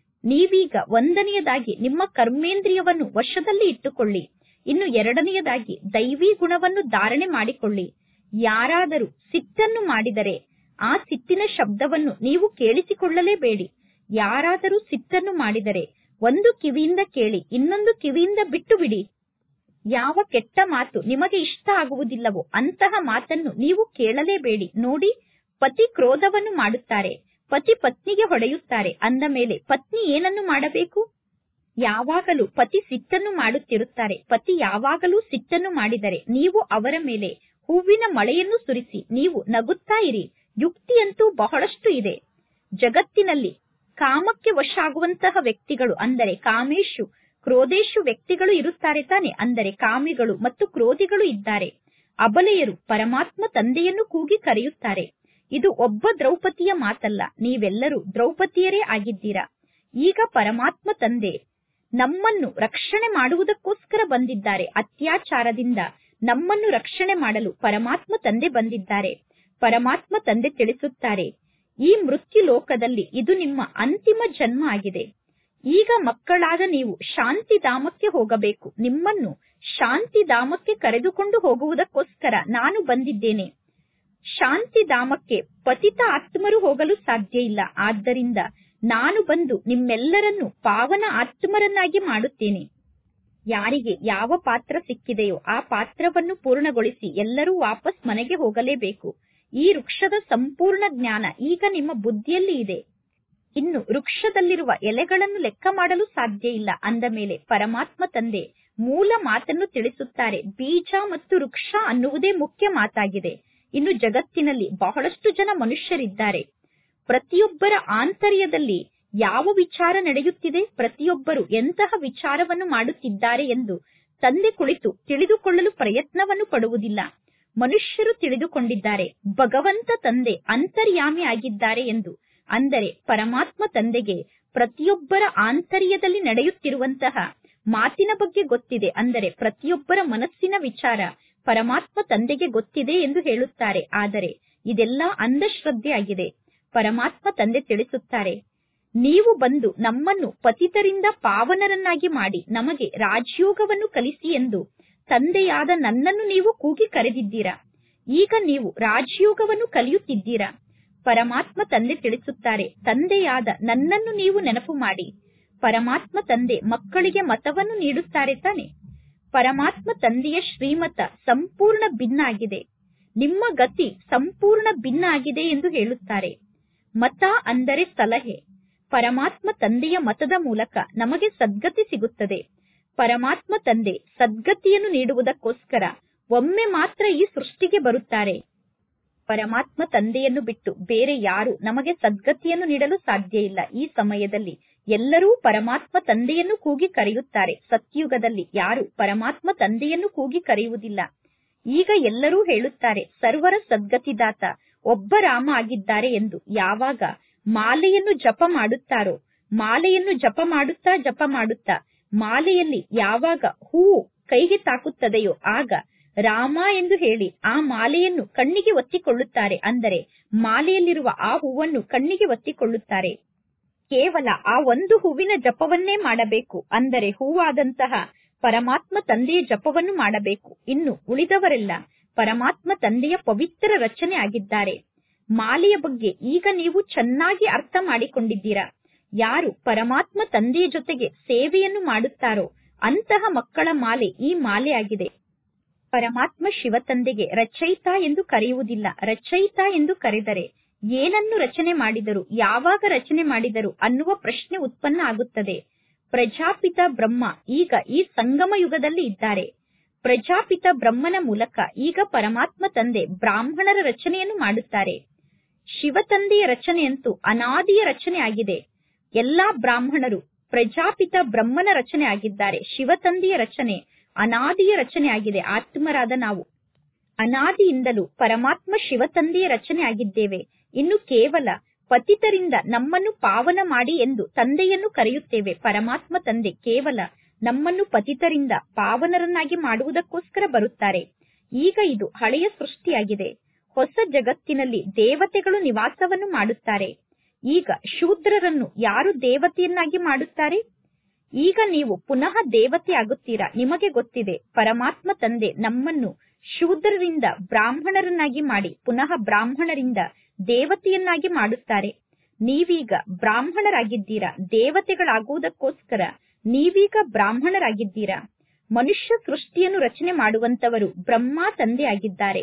ನೀವೀಗ ಒಂದನೆಯದಾಗಿ ನಿಮ್ಮ ಕರ್ಮೇಂದ್ರಿಯವನ್ನು ವಶದಲ್ಲಿ ಇಟ್ಟುಕೊಳ್ಳಿ. ಇನ್ನು ಎರಡನೆಯದಾಗಿ ದೈವಿ ಗುಣವನ್ನು ಧಾರಣೆ ಮಾಡಿಕೊಳ್ಳಿ. ಯಾರಾದರೂ ಸಿಟ್ಟನ್ನು ಮಾಡಿದರೆ ಆ ಸಿಟ್ಟಿನ ಶಬ್ದವನ್ನು ನೀವು ಕೇಳಿಸಿಕೊಳ್ಳಲೇಬೇಡಿ. ಯಾರಾದರೂ ಸಿಟ್ಟನ್ನು ಮಾಡಿದರೆ ಒಂದು ಕಿವಿಯಿಂದ ಕೇಳಿ, ಇನ್ನೊಂದು ಕಿವಿಯಿಂದ ಬಿಟ್ಟು ಬಿಡಿ. ಯಾವ ಕೆಟ್ಟ ಮಾತು ನಿಮಗೆ ಇಷ್ಟ ಆಗುವುದಿಲ್ಲವೋ ಅಂತಹ ಮಾತನ್ನು ನೀವು ಕೇಳಲೇಬೇಡಿ. ನೋಡಿ, ಪತಿ ಕ್ರೋಧವನ್ನು ಮಾಡುತ್ತಾರೆ, ಪತಿ ಪತ್ನಿಗೆ ಹೊಡೆಯುತ್ತಾರೆ. ಅಂದ ಮೇಲೆ ಪತ್ನಿ ಏನನ್ನು ಮಾಡಬೇಕು? ಯಾವಾಗಲೂ ಪತಿ ಸಿಟ್ಟನ್ನು ಮಾಡುತ್ತಿರುತ್ತಾರೆ. ಪತಿ ಯಾವಾಗಲೂ ಸಿಟ್ಟನ್ನು ಮಾಡಿದರೆ ನೀವು ಅವರ ಮೇಲೆ ಹೂವಿನ ಮಳೆಯನ್ನು ಸುರಿಸಿ ನೀವು ನಗುತ್ತಾ ಇರಿ. ಯುಕ್ತಿಯಂತೂ ಬಹಳಷ್ಟು ಇದೆ. ಜಗತ್ತಿನಲ್ಲಿ ಕಾಮಕ್ಕೆ ವಶ ಆಗುವಂತಹ ವ್ಯಕ್ತಿಗಳು ಅಂದರೆ ಕಾಮೇಶು ಕ್ರೋಧೇಶು ವ್ಯಕ್ತಿಗಳು ಇರುತ್ತಾರೆ ತಾನೆ. ಅಂದರೆ ಕಾಮಿಗಳು ಮತ್ತು ಕ್ರೋಧಿಗಳು ಇದ್ದಾರೆ. ಅಬಲೆಯರು ಪರಮಾತ್ಮ ತಂದೆಯನ್ನು ಕೂಗಿ ಕರೆಯುತ್ತಾರೆ. ಇದು ಒಬ್ಬ ದ್ರೌಪದಿಯ ಮಾತಲ್ಲ, ನೀವೆಲ್ಲರೂ ದ್ರೌಪದಿಯರೇ ಆಗಿದ್ದೀರಾ. ಈಗ ಪರಮಾತ್ಮ ತಂದೆ ನಮ್ಮನ್ನು ರಕ್ಷಣೆ ಮಾಡುವುದಕ್ಕೋಸ್ಕರ ಬಂದಿದ್ದಾರೆ. ಅತ್ಯಾಚಾರದಿಂದ ನಮ್ಮನ್ನು ರಕ್ಷಣೆ ಮಾಡಲು ಪರಮಾತ್ಮ ತಂದೆ ಬಂದಿದ್ದಾರೆ. ಪರಮಾತ್ಮ ತಂದೆ ತಿಳಿಸುತ್ತಾರೆ, ಈ ಮೃತ್ಯು ಲೋಕದಲ್ಲಿ ಇದು ನಿಮ್ಮ ಅಂತಿಮ ಜನ್ಮ ಆಗಿದೆ. ಈಗ ಮಕ್ಕಳಾದ ನೀವು ಶಾಂತಿಧಾಮಕ್ಕೆ ಹೋಗಬೇಕು. ನಿಮ್ಮನ್ನು ಶಾಂತಿಧಾಮಕ್ಕೆ ಕರೆದುಕೊಂಡು ಹೋಗುವುದಕ್ಕೋಸ್ಕರ ನಾನು ಬಂದಿದ್ದೇನೆ. ಶಾಂತಿಧಾಮಕ್ಕೆ ಪತಿತ ಆತ್ಮರು ಹೋಗಲು ಸಾಧ್ಯ ಇಲ್ಲ. ಆದ್ದರಿಂದ ನಾನು ಬಂದು ನಿಮ್ಮೆಲ್ಲರನ್ನು ಪಾವನ ಆತ್ಮರನ್ನಾಗಿ ಮಾಡುತ್ತೇನೆ. ಯಾರಿಗೆ ಯಾವ ಪಾತ್ರ ಸಿಕ್ಕಿದೆಯೋ ಆ ಪಾತ್ರವನ್ನು ಪೂರ್ಣಗೊಳಿಸಿ ಎಲ್ಲರೂ ವಾಪಸ್ ಮನೆಗೆ ಹೋಗಲೇಬೇಕು. ಈ ವೃಕ್ಷದ ಸಂಪೂರ್ಣ ಜ್ಞಾನ ಈಗ ನಿಮ್ಮ ಬುದ್ಧಿಯಲ್ಲಿ ಇದೆ. ಇನ್ನು ವೃಕ್ಷದಲ್ಲಿರುವ ಎಲೆಗಳನ್ನು ಲೆಕ್ಕ ಮಾಡಲು ಸಾಧ್ಯ ಇಲ್ಲ. ಅಂದ ಮೇಲೆ ಪರಮಾತ್ಮ ತಂದೆ ಮೂಲ ಮಾತನ್ನು ತಿಳಿಸುತ್ತಾರೆ. ಬೀಜ ಮತ್ತು ವೃಕ್ಷ ಅನ್ನುವುದೇ ಮುಖ್ಯ ಮಾತಾಗಿದೆ. ಇನ್ನು ಜಗತ್ತಿನಲ್ಲಿ ಬಹಳಷ್ಟು ಜನ ಮನುಷ್ಯರಿದ್ದಾರೆ. ಪ್ರತಿಯೊಬ್ಬರ ಆಂತರ್ಯದಲ್ಲಿ ಯಾವ ವಿಚಾರ ನಡೆಯುತ್ತಿದೆ, ಪ್ರತಿಯೊಬ್ಬರು ಎಂತಹ ವಿಚಾರವನ್ನು ಮಾಡುತ್ತಿದ್ದಾರೆ ಎಂದು ತಂದೆ ಕುಳಿತು ತಿಳಿದುಕೊಳ್ಳಲು ಪ್ರಯತ್ನವನ್ನು ಪಡುವುದಿಲ್ಲ. ಮನುಷ್ಯರು ತಿಳಿದುಕೊಂಡಿದ್ದಾರೆ ಭಗವಂತ ತಂದೆ ಅಂತರ್ಯಾಮಿ ಆಗಿದ್ದಾರೆ ಎಂದು. ಅಂದರೆ ಪರಮಾತ್ಮ ತಂದೆಗೆ ಪ್ರತಿಯೊಬ್ಬರ ಆಂತರ್ಯದಲ್ಲಿ ನಡೆಯುತ್ತಿರುವಂತಹ ಮಾತಿನ ಬಗ್ಗೆ ಗೊತ್ತಿದೆ. ಅಂದರೆ ಪ್ರತಿಯೊಬ್ಬರ ಮನಸ್ಸಿನ ವಿಚಾರ ಪರಮಾತ್ಮ ತಂದೆಗೆ ಗೊತ್ತಿದೆ ಎಂದು ಹೇಳುತ್ತಾರೆ. ಆದರೆ ಇದೆಲ್ಲ ಅಂಧಶ್ರದ್ಧೆ ಆಗಿದೆ. ಪರಮಾತ್ಮ ತಂದೆ ತಿಳಿಸುತ್ತಾರೆ, ನೀವು ಬಂದು ನಮ್ಮನ್ನು ಪತಿತರಿಂದ ಪಾವನರನ್ನಾಗಿ ಮಾಡಿ ನಮಗೆ ರಾಜಯೋಗವನ್ನು ಕಲಿಸಿ ಎಂದು ತಂದೆಯಾದ ನನ್ನನ್ನು ನೀವು ಕೂಗಿ ಕರೆದಿದ್ದೀರಾ. ಈಗ ನೀವು ರಾಜಯೋಗವನ್ನು ಕಲಿಯುತ್ತಿದ್ದೀರಾ. ಪರಮಾತ್ಮ ತಂದೆ ತಿಳಿಸುತ್ತಾರೆ, ತಂದೆಯಾದ ನನ್ನನ್ನು ನೀವು ನೆನಪು ಮಾಡಿ. ಪರಮಾತ್ಮ ತಂದೆ ಮಕ್ಕಳಿಗೆ ಮತವನ್ನು ನೀಡುತ್ತಾರೆ ತಾನೆ. ಪರಮಾತ್ಮ ತಂದೆಯ ಶ್ರೀಮತ ಸಂಪೂರ್ಣ ಭಿನ್ನ ಆಗಿದೆ. ನಿಮ್ಮ ಗತಿ ಸಂಪೂರ್ಣ ಭಿನ್ನ ಆಗಿದೆ ಎಂದು ಹೇಳುತ್ತಾರೆ. ಮತ ಅಂದರೆ ಸಲಹೆ. ಪರಮಾತ್ಮ ತಂದೆಯ ಮತದ ಮೂಲಕ ನಮಗೆ ಸದ್ಗತಿ ಸಿಗುತ್ತದೆ. ಪರಮಾತ್ಮ ತಂದೆ ಸದ್ಗತಿಯನ್ನು ನೀಡುವುದಕ್ಕೋಸ್ಕರ ಒಮ್ಮೆ ಮಾತ್ರ ಈ ಸೃಷ್ಟಿಗೆ ಬರುತ್ತಾರೆ. ಪರಮಾತ್ಮ ತಂದೆಯನ್ನು ಬಿಟ್ಟು ಬೇರೆ ಯಾರು ನಮಗೆ ಸದ್ಗತಿಯನ್ನು ನೀಡಲು ಸಾಧ್ಯ ಇಲ್ಲ. ಈ ಸಮಯದಲ್ಲಿ ಎಲ್ಲರೂ ಪರಮಾತ್ಮ ತಂದೆಯನ್ನು ಕೂಗಿ ಕರೆಯುತ್ತಾರೆ. ಸತ್ಯುಗದಲ್ಲಿ ಯಾರು ಪರಮಾತ್ಮ ತಂದೆಯನ್ನು ಕೂಗಿ ಕರೆಯುವುದಿಲ್ಲ. ಈಗ ಎಲ್ಲರೂ ಹೇಳುತ್ತಾರೆ ಸರ್ವರ ಸದ್ಗತಿದಾತ ಒಬ್ಬ ರಾಮ ಆಗಿದ್ದಾರೆ ಎಂದು. ಯಾವಾಗ ಮಾಲೆಯನ್ನು ಜಪ ಮಾಡುತ್ತಾರೋ, ಮಾಲೆಯನ್ನು ಜಪ ಮಾಡುತ್ತಾ ಜಪ ಮಾಡುತ್ತಾ ಮಾಲೆಯಲ್ಲಿ ಯಾವಾಗ ಹೂವು ಕೈಗೆ ತಾಕುತ್ತದೆಯೋ ಆಗ ರಾಮ ಎಂದು ಹೇಳಿ ಆ ಮಾಲೆಯನ್ನು ಕಣ್ಣಿಗೆ ಒತ್ತಿಕೊಳ್ಳುತ್ತಾರೆ. ಅಂದರೆ ಮಾಲೆಯಲ್ಲಿರುವ ಆ ಹೂವನ್ನು ಕಣ್ಣಿಗೆ ಒತ್ತಿಕೊಳ್ಳುತ್ತಾರೆ. ಕೇವಲ ಆ ಒಂದು ಹೂವಿನ ಜಪವನ್ನೇ ಮಾಡಬೇಕು. ಅಂದರೆ ಹೂವಾದಂತಹ ಪರಮಾತ್ಮ ತಂದೆಯ ಜಪವನ್ನು ಮಾಡಬೇಕು. ಇನ್ನು ಉಳಿದವರೆಲ್ಲ ಪರಮಾತ್ಮ ತಂದೆಯ ಪವಿತ್ರ ರಚನೆ ಆಗಿದ್ದಾರೆ. ಮಾಲೆಯ ಬಗ್ಗೆ ಈಗ ನೀವು ಚೆನ್ನಾಗಿ ಅರ್ಥ ಮಾಡಿಕೊಂಡಿದ್ದೀರಾ. ಯಾರು ಪರಮಾತ್ಮ ತಂದೆಯ ಜೊತೆಗೆ ಸೇವೆಯನ್ನು ಮಾಡುತ್ತಾರೋ ಅಂತಹ ಮಕ್ಕಳ ಮಾಲೆ ಈ ಮಾಲೆ ಆಗಿದೆ. ಪರಮಾತ್ಮ ಶಿವ ತಂದೆಗೆ ರಚಯಿತ ಎಂದು ಕರೆಯುವುದಿಲ್ಲ. ರಚಯಿತ ಎಂದು ಕರೆದರೆ ಏನನ್ನು ರಚನೆ ಮಾಡಿದರು, ಯಾವಾಗ ರಚನೆ ಮಾಡಿದರು ಅನ್ನುವ ಪ್ರಶ್ನೆ ಉತ್ಪನ್ನ ಆಗುತ್ತದೆ. ಪ್ರಜಾಪಿತ ಬ್ರಹ್ಮ ಈಗ ಈ ಸಂಗಮ ಯುಗದಲ್ಲಿ ಇದ್ದಾರೆ. ಪ್ರಜಾಪಿತ ಬ್ರಹ್ಮನ ಮೂಲಕ ಈಗ ಪರಮಾತ್ಮ ತಂದೆ ಬ್ರಾಹ್ಮಣರ ರಚನೆಯನ್ನು ಮಾಡುತ್ತಾರೆ. ಶಿವ ತಂದೆಯ ರಚನೆಯಂತೂ ಅನಾದಿಯ ರಚನೆ ಆಗಿದೆ. ಎಲ್ಲಾ ಬ್ರಾಹ್ಮಣರು ಪ್ರಜಾಪಿತ ಬ್ರಹ್ಮನ ರಚನೆ ಆಗಿದ್ದಾರೆ. ಶಿವ ತಂದೆಯ ರಚನೆ ಅನಾದಿಯ ರಚನೆ ಆಗಿದೆ. ಆತ್ಮರಾದ ನಾವು ಅನಾದಿಯಿಂದಲೂ ಪರಮಾತ್ಮ ಶಿವ ತಂದೆಯ ರಚನೆ ಆಗಿದ್ದೇವೆ. ಇನ್ನು ಕೇವಲ ಪತಿತರಿಂದ ನಮ್ಮನ್ನು ಪಾವನ ಮಾಡಿ ಎಂದು ತಂದೆಯನ್ನು ಕರೆಯುತ್ತೇವೆ. ಪರಮಾತ್ಮ ತಂದೆ ಕೇವಲ ನಮ್ಮನ್ನು ಪತಿತರಿಂದ ಪಾವನರನ್ನಾಗಿ ಮಾಡುವುದಕ್ಕೋಸ್ಕರ ಬರುತ್ತಾರೆ. ಈಗ ಇದು ಹಳೆಯ ಸೃಷ್ಟಿಯಾಗಿದೆ. ಹೊಸ ಜಗತ್ತಿನಲ್ಲಿ ದೇವತೆಗಳು ನಿವಾಸವನ್ನು ಮಾಡುತ್ತಾರೆ. ಈಗ ಶೂದ್ರರನ್ನು ಯಾರು ದೇವತೆಯನ್ನಾಗಿ ಮಾಡುತ್ತಾರೆ? ಈಗ ನೀವು ಪುನಃ ದೇವತೆ ಆಗುತ್ತೀರಾ. ನಿಮಗೆ ಗೊತ್ತಿದೆ ಪರಮಾತ್ಮ ತಂದೆ ನಮ್ಮನ್ನು ಶೂದ್ರರಿಂದ ಬ್ರಾಹ್ಮಣರನ್ನಾಗಿ ಮಾಡಿ ಪುನಃ ಬ್ರಾಹ್ಮಣರಿಂದ ದೇವತೆಯನ್ನಾಗಿ ಮಾಡುತ್ತಾರೆ. ನೀವೀಗ ಬ್ರಾಹ್ಮಣರಾಗಿದ್ದೀರಾ. ದೇವತೆಗಳಾಗುವುದಕ್ಕೋಸ್ಕರ ನೀವೀಗ ಬ್ರಾಹ್ಮಣರಾಗಿದ್ದೀರಾ. ಮನುಷ್ಯ ಸೃಷ್ಟಿಯನ್ನು ರಚನೆ ಮಾಡುವಂತವರು ಬ್ರಹ್ಮ ತಂದೆ ಆಗಿದ್ದಾರೆ.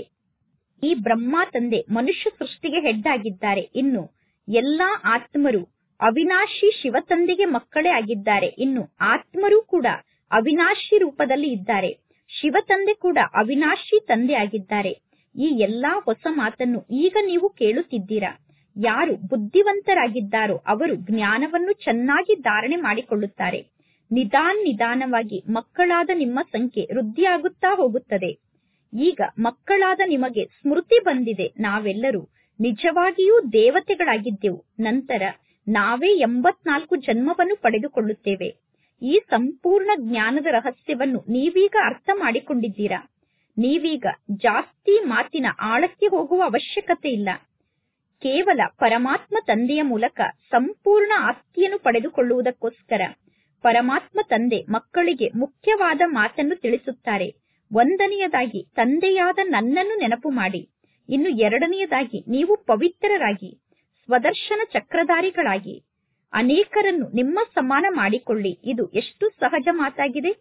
ಈ ಬ್ರಹ್ಮ ತಂದೆ ಮನುಷ್ಯ ಸೃಷ್ಟಿಗೆ ಹೆಡ್ ಆಗಿದ್ದಾರೆ. ಇನ್ನು ಎಲ್ಲಾ ಆತ್ಮರು ಅವಿನಾಶಿ ಶಿವತಂದೆಗೆ ಮಕ್ಕಳೇ ಆಗಿದ್ದಾರೆ. ಇನ್ನು ಆತ್ಮರು ಕೂಡ ಅವಿನಾಶಿ ರೂಪದಲ್ಲಿ ಇದ್ದಾರೆ. ಶಿವತಂದೆ ಕೂಡ ಅವಿನಾಶಿ ತಂದೆ ಆಗಿದ್ದಾರೆ. ಈ ಎಲ್ಲಾ ಹೊಸ ಮಾತನ್ನು ಈಗ ನೀವು ಕೇಳುತ್ತಿದ್ದೀರಾ. ಯಾರು ಬುದ್ಧಿವಂತರಾಗಿದ್ದಾರೋ ಅವರು ಜ್ಞಾನವನ್ನು ಚೆನ್ನಾಗಿ ಧಾರಣೆ ಮಾಡಿಕೊಳ್ಳುತ್ತಾರೆ. ನಿಧಾನ ನಿಧಾನವಾಗಿ ಮಕ್ಕಳಾದ ನಿಮ್ಮ ಸಂಖ್ಯೆ ವೃದ್ಧಿಯಾಗುತ್ತಾ ಹೋಗುತ್ತದೆ. ಈಗ ಮಕ್ಕಳಾದ ನಿಮಗೆ ಸ್ಮೃತಿ ಬಂದಿದೆ, ನಾವೆಲ್ಲರೂ ನಿಜವಾಗಿಯೂ ದೇವತೆಗಳಾಗಿದ್ದೆವು. ನಂತರ ನಾವೇ ಎಂಬತ್ನಾಲ್ಕು ಜನ್ಮವನ್ನು ಪಡೆದುಕೊಳ್ಳುತ್ತೇವೆ. ಈ ಸಂಪೂರ್ಣ ಜ್ಞಾನದ ರಹಸ್ಯವನ್ನು ನೀವೀಗ ಅರ್ಥ ಮಾಡಿಕೊಂಡಿದ್ದೀರಾ. ನೀವೀಗ ಜಾಸ್ತಿ ಮಾತಿನ ಆಳಕ್ಕೆ ಹೋಗುವ ಅವಶ್ಯಕತೆ ಇಲ್ಲ. ಕೇವಲ ಪರಮಾತ್ಮ ತಂದೆಯ ಮೂಲಕ ಸಂಪೂರ್ಣ ಆಸ್ತಿಯನ್ನು ಪಡೆದುಕೊಳ್ಳುವುದಕ್ಕೋಸ್ಕರ ಪರಮಾತ್ಮ ತಂದೆ ಮಕ್ಕಳಿಗೆ ಮುಖ್ಯವಾದ ಮಾತನ್ನು ತಿಳಿಸುತ್ತಾರೆ. ಒಂದನೆಯದಾಗಿ ತಂದೆಯಾದ ನನ್ನನ್ನು ನೆನಪು ಮಾಡಿ. ಇನ್ನು ಎರಡನೆಯದಾಗಿ ನೀವು ಪವಿತ್ರರಾಗಿ ಸ್ವದರ್ಶನ ಚಕ್ರಧಾರಿಗಳಾಗಿ ಅನೇಕರನ್ನು ನಿಮ್ಮ ಸಮಾನ ಮಾಡಿಕೊಳ್ಳಿ. ಇದು ಎಷ್ಟು ಸಹಜ ಮಾತಾಗಿದೆ.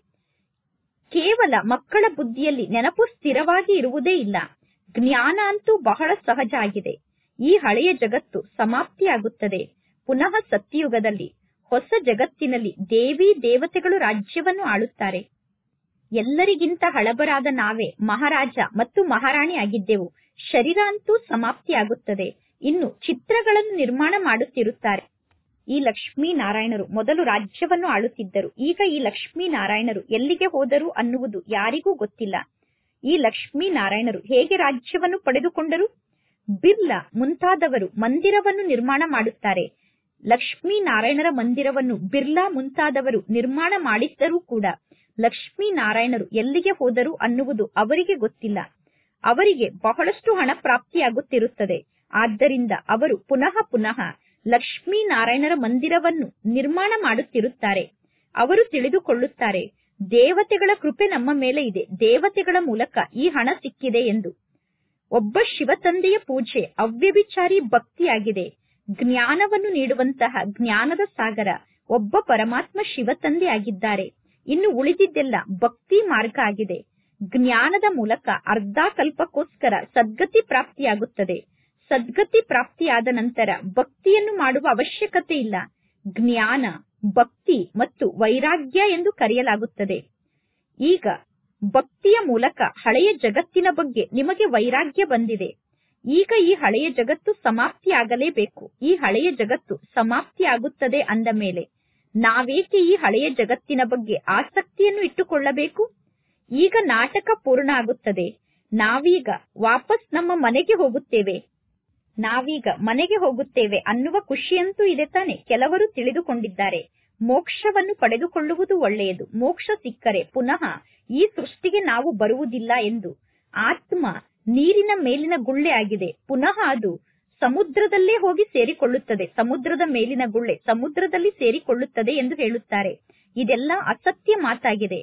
ಕೇವಲ ಮಕ್ಕಳ ಬುದ್ಧಿಯಲ್ಲಿ ನೆನಪು ಸ್ಥಿರವಾಗಿ ಇರುವುದೇ ಇಲ್ಲ. ಜ್ಞಾನ ಅಂತೂ ಬಹಳ ಸಹಜ ಆಗಿದೆ. ಈ ಹಳೆಯ ಜಗತ್ತು ಸಮಾಪ್ತಿಯಾಗುತ್ತದೆ. ಪುನಃ ಸತ್ಯಯುಗದಲ್ಲಿ ಹೊಸ ಜಗತ್ತಿನಲ್ಲಿ ದೇವಿ ದೇವತೆಗಳು ರಾಜ್ಯವನ್ನು ಆಳುತ್ತಾರೆ. ಎಲ್ಲರಿಗಿಂತ ಹಳಬರಾದ ನಾವೇ ಮಹಾರಾಜ ಮತ್ತು ಮಹಾರಾಣಿ ಆಗಿದ್ದೆವು. ಶರೀರ ಅಂತೂ ಸಮಾಪ್ತಿಯಾಗುತ್ತದೆ. ಇನ್ನು ಚಿತ್ರಗಳನ್ನು ನಿರ್ಮಾಣ ಮಾಡುತ್ತಿರುತ್ತಾರೆ. ಈ ಲಕ್ಷ್ಮೀ ನಾರಾಯಣರು ಮೊದಲು ರಾಜ್ಯವನ್ನು ಆಳುತ್ತಿದ್ದರು. ಈಗ ಈ ಲಕ್ಷ್ಮೀ ನಾರಾಯಣರು ಎಲ್ಲಿಗೆ ಹೋದರು ಅನ್ನುವುದು ಯಾರಿಗೂ ಗೊತ್ತಿಲ್ಲ. ಈ ಲಕ್ಷ್ಮೀ ನಾರಾಯಣರು ಹೇಗೆ ರಾಜ್ಯವನ್ನು ಪಡೆದುಕೊಂಡರು? ಬಿರ್ಲಾ ಮುಂತಾದವರು ಮಂದಿರವನ್ನು ನಿರ್ಮಾಣ ಮಾಡುತ್ತಾರೆ. ಲಕ್ಷ್ಮೀ ನಾರಾಯಣರ ಮಂದಿರವನ್ನು ಬಿರ್ಲಾ ಮುಂತಾದವರು ನಿರ್ಮಾಣ ಮಾಡಿದ್ದರೂ ಕೂಡ ಲಕ್ಷ್ಮೀ ನಾರಾಯಣರು ಎಲ್ಲಿಗೆ ಹೋದರು ಅನ್ನುವುದು ಅವರಿಗೆ ಗೊತ್ತಿಲ್ಲ. ಅವರಿಗೆ ಬಹಳಷ್ಟು ಹಣ ಪ್ರಾಪ್ತಿಯಾಗುತ್ತಿರುತ್ತದೆ. ಆದ್ದರಿಂದ ಅವರು ಪುನಃ ಪುನಃ ಲಕ್ಷ್ಮೀ ನಾರಾಯಣರ ಮಂದಿರವನ್ನು ನಿರ್ಮಾಣ ಮಾಡುತ್ತಿರುತ್ತಾರೆ. ಅವರು ತಿಳಿದುಕೊಳ್ಳುತ್ತಾರೆ, ದೇವತೆಗಳ ಕೃಪೆ ನಮ್ಮ ಮೇಲೆ ಇದೆ, ದೇವತೆಗಳ ಮೂಲಕ ಈ ಹಣ ಸಿಕ್ಕಿದೆ ಎಂದು. ಒಬ್ಬ ಶಿವತಂದೆಯ ಪೂಜೆ ಅವ್ಯಭಿಚಾರಿ ಭಕ್ತಿಯಾಗಿದೆ. ಜ್ಞಾನವನ್ನು ನೀಡುವಂತಹ ಜ್ಞಾನದ ಸಾಗರ ಒಬ್ಬ ಪರಮಾತ್ಮ ಶಿವತಂದೆ ಆಗಿದ್ದಾರೆ. ಇನ್ನು ಉಳಿದಿದ್ದೆಲ್ಲ ಭಕ್ತಿ ಮಾರ್ಗ ಆಗಿದೆ. ಜ್ಞಾನದ ಮೂಲಕ ಅರ್ಧ ಕಲ್ಪಕ್ಕೋಸ್ಕರ ಸದ್ಗತಿ ಪ್ರಾಪ್ತಿಯಾಗುತ್ತದೆ. ಸದ್ಗತಿ ಪ್ರಾಪ್ತಿಯಾದ ನಂತರ ಭಕ್ತಿಯನ್ನು ಮಾಡುವ ಅವಶ್ಯಕತೆ ಇಲ್ಲ. ಜ್ಞಾನ, ಭಕ್ತಿ ಮತ್ತು ವೈರಾಗ್ಯ ಎಂದು ಕರೆಯಲಾಗುತ್ತದೆ. ಈಗ ಭಕ್ತಿಯ ಮೂಲಕ ಹಳೆಯ ಜಗತ್ತಿನ ಬಗ್ಗೆ ನಿಮಗೆ ವೈರಾಗ್ಯ ಬಂದಿದೆ. ಈಗ ಈ ಹಳೆಯ ಜಗತ್ತು ಸಮಾಪ್ತಿಯಾಗಲೇಬೇಕು. ಈ ಹಳೆಯ ಜಗತ್ತು ಸಮಾಪ್ತಿಯಾಗುತ್ತದೆ ಅಂದ ಮೇಲೆ ನಾವೇಕೆ ಈ ಹಳೆಯ ಜಗತ್ತಿನ ಬಗ್ಗೆ ಆಸಕ್ತಿಯನ್ನು ಇಟ್ಟುಕೊಳ್ಳಬೇಕು? ಈಗ ನಾಟಕ ಪೂರ್ಣ ಆಗುತ್ತದೆ. ನಾವೀಗ ವಾಪಸ್ ನಮ್ಮ ಮನೆಗೆ ಹೋಗುತ್ತೇವೆ. ನಾವೀಗ ಮನೆಗೆ ಹೋಗುತ್ತೇವೆ ಅನ್ನುವ ಖುಷಿಯಂತೂ ಇದೆ ತಾನೆ. ಕೆಲವರು ತಿಳಿದುಕೊಂಡಿದ್ದಾರೆ, ಮೋಕ್ಷವನ್ನು ಪಡೆದುಕೊಳ್ಳುವುದು ಒಳ್ಳೆಯದು, ಮೋಕ್ಷ ಸಿಕ್ಕರೆ ಪುನಃ ಈ ಸೃಷ್ಟಿಗೆ ನಾವು ಬರುವುದಿಲ್ಲ ಎಂದು. ಆತ್ಮ ನೀರಿನ ಮೇಲಿನ ಗುಳ್ಳೆ ಆಗಿದೆ. ಪುನಃ ಅದು ಸಮುದ್ರದಲ್ಲೇ ಹೋಗಿ ಸೇರಿಕೊಳ್ಳುತ್ತದೆ. ಸಮುದ್ರದ ಮೇಲಿನ ಗುಳ್ಳೆ ಸಮುದ್ರದಲ್ಲಿ ಸೇರಿಕೊಳ್ಳುತ್ತದೆ ಎಂದು ಹೇಳುತ್ತಾರೆ. ಇದೆಲ್ಲ ಅಸತ್ಯ ಮಾತಾಗಿದೆ.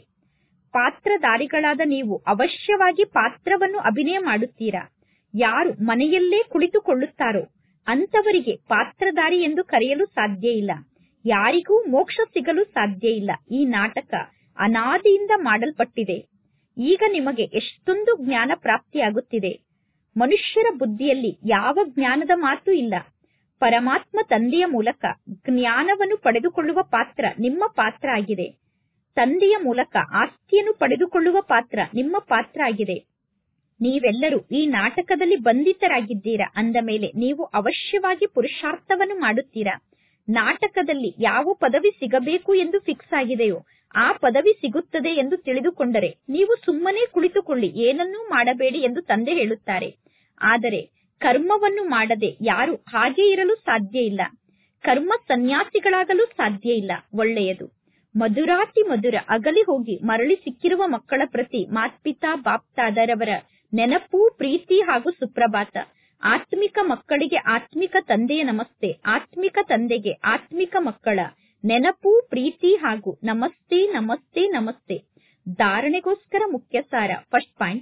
ಪಾತ್ರಧಾರಿಗಳಾದ ನೀವು ಅವಶ್ಯವಾಗಿ ಪಾತ್ರವನ್ನು ಅಭಿನಯ ಮಾಡುತ್ತೀರಾ. ಯಾರು ಮನೆಯಲ್ಲೇ ಕುಳಿತುಕೊಳ್ಳುತ್ತಾರೋ ಅಂತವರಿಗೆ ಪಾತ್ರಧಾರಿ ಎಂದು ಕರೆಯಲು ಸಾಧ್ಯ ಇಲ್ಲ. ಯಾರಿಗೂ ಮೋಕ್ಷ ಸಿಗಲು ಸಾಧ್ಯ ಇಲ್ಲ. ಈ ನಾಟಕ ಅನಾದಿಯಿಂದ ಮಾಡಲ್ಪಟ್ಟಿದೆ. ಈಗ ನಿಮಗೆ ಎಷ್ಟೊಂದು ಜ್ಞಾನ ಪ್ರಾಪ್ತಿಯಾಗುತ್ತಿದೆ. ಮನುಷ್ಯರ ಬುದ್ಧಿಯಲ್ಲಿ ಯಾವ ಜ್ಞಾನದ ಮಾತು ಇಲ್ಲ. ಪರಮಾತ್ಮ ತಂದೆಯ ಮೂಲಕ ಜ್ಞಾನವನ್ನು ಪಡೆದುಕೊಳ್ಳುವ ಪಾತ್ರ ನಿಮ್ಮ ಪಾತ್ರ ಆಗಿದೆ. ತಂದೆಯ ಮೂಲಕ ಆಸ್ತಿಯನ್ನು ಪಡೆದುಕೊಳ್ಳುವ ಪಾತ್ರ ನಿಮ್ಮ ಪಾತ್ರ ಆಗಿದೆ. ನೀವೆಲ್ಲರೂ ಈ ನಾಟಕದಲ್ಲಿ ಬಂಧಿತರಾಗಿದ್ದೀರಾ ಅಂದ ಮೇಲೆ ನೀವು ಅವಶ್ಯವಾಗಿ ಪುರುಷಾರ್ಥವನ್ನು ಮಾಡುತ್ತೀರಾ. ನಾಟಕದಲ್ಲಿ ಯಾವ ಪದವಿ ಸಿಗಬೇಕು ಎಂದು ಫಿಕ್ಸ್ ಆಗಿದೆಯೋ ಆ ಪದವಿ ಸಿಗುತ್ತದೆ ಎಂದು ತಿಳಿದುಕೊಂಡರೆ ನೀವು ಸುಮ್ಮನೆ ಕುಳಿತುಕೊಳ್ಳಿ, ಏನನ್ನೂ ಮಾಡಬೇಡಿ ಎಂದು ತಂದೆ ಹೇಳುತ್ತಾರೆ. ಆದರೆ ಕರ್ಮವನ್ನು ಮಾಡದೆ ಯಾರು ಹಾಗೆ ಇರಲು ಸಾಧ್ಯ ಇಲ್ಲ. ಕರ್ಮ ಸನ್ಯಾಸಿಗಳಾಗಲು ಸಾಧ್ಯ ಇಲ್ಲ. ಒಳ್ಳೆಯದು. ಮಧುರಾತಿ ಮಧುರ ಅಗಲಿ ಹೋಗಿ ಮರಳಿ ಸಿಕ್ಕಿರುವ ಮಕ್ಕಳ ಪ್ರತಿ ಮಾತ್ಪಿತಾ ಬಾಪ್ತಾದರವರ ನೆನಪು, ಪ್ರೀತಿ ಹಾಗೂ ಸುಪ್ರಭಾತ. ಆತ್ಮಿಕ ಮಕ್ಕಳಿಗೆ ಆತ್ಮಿಕ ತಂದೆಯ ನಮಸ್ತೆ. ಆತ್ಮಿಕ ತಂದೆಗೆ ಆತ್ಮಿಕ ಮಕ್ಕಳ ನೆನಪು, ಪ್ರೀತಿ ಹಾಗೂ ನಮಸ್ತೆ ನಮಸ್ತೆ ನಮಸ್ತೆ. ಧಾರಣೆಗೋಸ್ಕರ ಮುಖ್ಯ ಸಾರ. ಫಸ್ಟ್ ಪಾಯಿಂಟ್,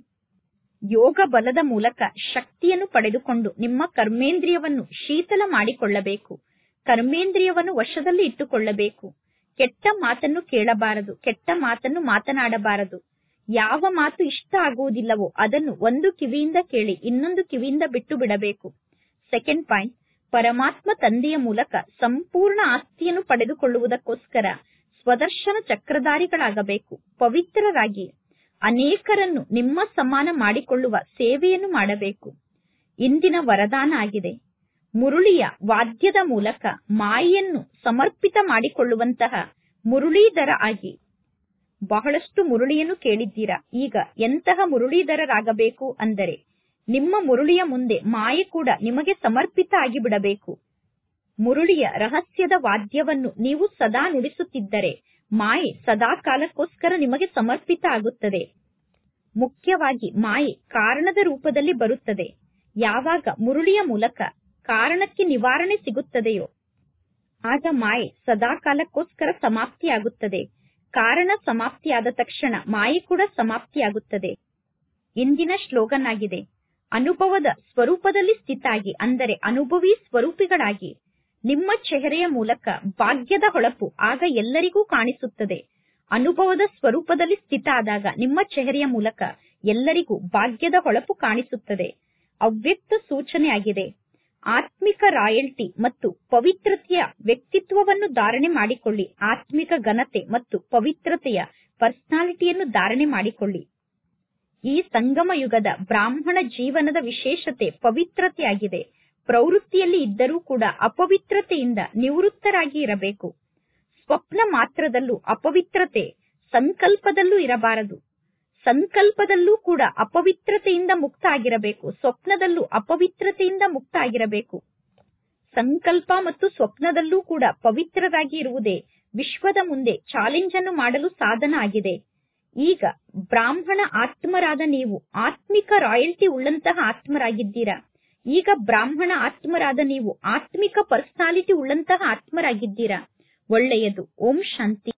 ಯೋಗ ಬಲದ ಮೂಲಕ ಶಕ್ತಿಯನ್ನು ಪಡೆದುಕೊಂಡು ನಿಮ್ಮ ಕರ್ಮೇಂದ್ರಿಯವನ್ನು ಶೀತಲ ಮಾಡಿಕೊಳ್ಳಬೇಕು. ಕರ್ಮೇಂದ್ರಿಯವನ್ನು ವಶದಲ್ಲಿ ಇಟ್ಟುಕೊಳ್ಳಬೇಕು. ಕೆಟ್ಟ ಮಾತನ್ನು ಕೇಳಬಾರದು, ಕೆಟ್ಟ ಮಾತನ್ನು ಮಾತನಾಡಬಾರದು. ಯಾವ ಮಾತು ಇಷ್ಟ ಆಗುವುದಿಲ್ಲವೋ ಅದನ್ನು ಒಂದು ಕಿವಿಯಿಂದ ಕೇಳಿ ಇನ್ನೊಂದು ಕಿವಿಯಿಂದ ಬಿಟ್ಟು ಬಿಡಬೇಕು. ಸೆಕೆಂಡ್ ಪಾಯಿಂಟ್, ಪರಮಾತ್ಮ ತಂದೆಯ ಮೂಲಕ ಸಂಪೂರ್ಣ ಆಸ್ತಿಯನ್ನು ಪಡೆದುಕೊಳ್ಳುವುದಕ್ಕೋಸ್ಕರ ಸ್ವದರ್ಶನ ಚಕ್ರಧಾರಿಗಳಾಗಬೇಕು. ಪವಿತ್ರರಾಗಿ ಅನೇಕರನ್ನು ನಿಮ್ಮ ಸಮಾನ ಮಾಡಿಕೊಳ್ಳುವ ಸೇವೆಯನ್ನು ಮಾಡಬೇಕು. ಇಂದಿನ ವರದಾನ ಆಗಿದೆ. ಮುರುಳಿಯ ವಾದ್ಯದ ಮೂಲಕ ಮಾಯೆಯನ್ನು ಸಮರ್ಪಿತ ಮಾಡಿಕೊಳ್ಳುವಂತಹ ಮುರುಳೀಧರ ಆಗಿ. ಬಹಳಷ್ಟು ಮುರುಳಿಯನ್ನು ಕೇಳಿದ್ದೀರಾ. ಈಗ ಎಂತಹ ಮುರುಳೀಧರರಾಗಬೇಕು ಅಂದರೆ ನಿಮ್ಮ ಮುರುಳಿಯ ಮುಂದೆ ಮಾಯೆ ಕೂಡ ನಿಮಗೆ ಸಮರ್ಪಿತ ಆಗಿಬಿಡಬೇಕು. ಮುರುಳಿಯ ರಹಸ್ಯದ ವಾದ್ಯವನ್ನು ನೀವು ಸದಾ ನುಡಿಸುತ್ತಿದ್ದರೆ ಮಾಯೆ ಸದಾ ಕಾಲಕ್ಕೋಸ್ಕರ ನಿಮಗೆ ಸಮರ್ಪಿತ ಆಗುತ್ತದೆ. ಮುಖ್ಯವಾಗಿ ಮಾಯೆ ಕಾರಣದ ರೂಪದಲ್ಲಿ ಬರುತ್ತದೆ. ಯಾವಾಗ ಮುರುಳಿಯ ಮೂಲಕ ಕಾರಣಕ್ಕೆ ನಿವಾರಣೆ ಸಿಗುತ್ತದೆಯೋ ಆಗ ಮಾಯೆ ಸದಾ ಕಾಲಕ್ಕೋಸ್ಕರ ಸಮಾಪ್ತಿಯಾಗುತ್ತದೆ. ಕಾರಣ ಸಮಾಪ್ತಿಯಾದ ತಕ್ಷಣ ಮಾಯೆ ಕೂಡ ಸಮಾಪ್ತಿಯಾಗುತ್ತದೆ. ಇಂದಿನ ಶ್ಲೋಗನ್ ಆಗಿದೆ, ಅನುಭವದ ಸ್ವರೂಪದಲ್ಲಿ ಸ್ಥಿತಾಗಿ ಅಂದರೆ ಅನುಭವಿ ಸ್ವರೂಪಿಗಳಾಗಿ ನಿಮ್ಮ ಚೆಹರೆಯ ಮೂಲಕ ಭಾಗ್ಯದ ಹೊಳಪು ಆಗ ಎಲ್ಲರಿಗೂ ಕಾಣಿಸುತ್ತದೆ. ಅನುಭವದ ಸ್ವರೂಪದಲ್ಲಿ ಸ್ಥಿತ ಆದಾಗ ನಿಮ್ಮ ಚೆಹರೆಯ ಮೂಲಕ ಎಲ್ಲರಿಗೂ ಭಾಗ್ಯದ ಹೊಳಪು ಕಾಣಿಸುತ್ತದೆ. ಅವ್ಯಕ್ತ ಸೂಚನೆ ಆಗಿದೆ. ಆತ್ಮಿಕ ರಾಯಲ್ಟಿ ಮತ್ತು ಪವಿತ್ರತೆಯ ವ್ಯಕ್ತಿತ್ವವನ್ನು ಧಾರಣೆ ಮಾಡಿಕೊಳ್ಳಿ. ಆತ್ಮಿಕ ಘನತೆ ಮತ್ತು ಪವಿತ್ರತೆಯ ಪರ್ಸನಾಲಿಟಿಯನ್ನು ಧಾರಣೆ ಮಾಡಿಕೊಳ್ಳಿ. ಈ ಸಂಗಮ ಯುಗದ ಬ್ರಾಹ್ಮಣ ಜೀವನದ ವಿಶೇಷತೆ ಪವಿತ್ರತೆಯಾಗಿದೆ. ಪ್ರವೃತ್ತಿಯಲ್ಲಿ ಇದ್ದರೂ ಕೂಡ ಅಪವಿತ್ರತೆಯಿಂದ ನಿವೃತ್ತರಾಗಿ ಇರಬೇಕು. ಸ್ವಪ್ನ ಮಾತ್ರದಲ್ಲೂ ಅಪವಿತ್ರತೆ ಸಂಕಲ್ಪದಲ್ಲೂ ಇರಬಾರದು. ಸಂಕಲ್ಪದಲ್ಲೂ ಕೂಡ ಅಪವಿತ್ರತೆಯಿಂದ ಮುಕ್ತ ಆಗಿರಬೇಕು. ಸ್ವಪ್ನದಲ್ಲೂ ಅಪವಿತ್ರತೆಯಿಂದ ಮುಕ್ತ ಆಗಿರಬೇಕು. ಸಂಕಲ್ಪ ಮತ್ತು ಸ್ವಪ್ನದಲ್ಲೂ ಕೂಡ ಪವಿತ್ರರಾಗಿ ಇರುವುದೇ ವಿಶ್ವದ ಮುಂದೆ ಚಾಲೆಂಜ್ ಅನ್ನು ಮಾಡಲು ಸಾಧನ ಆಗಿದೆ. ಈಗ ಬ್ರಾಹ್ಮಣ ಆತ್ಮರಾದ ನೀವು ಆತ್ಮಿಕ ರಾಯಲ್ಟಿ ಉಳ್ಳಂತಹ ಆತ್ಮರಾಗಿದ್ದೀರಾ. ಈಗ ಬ್ರಾಹ್ಮಣ ಆತ್ಮರಾದ ನೀವು ಆತ್ಮಿಕ ಪರ್ಸನಾಲಿಟಿ ಉಳ್ಳಂತಹ ಆತ್ಮರಾಗಿದ್ದೀರಾ. ಒಳ್ಳೆಯದು. ಓಂ ಶಾಂತಿ.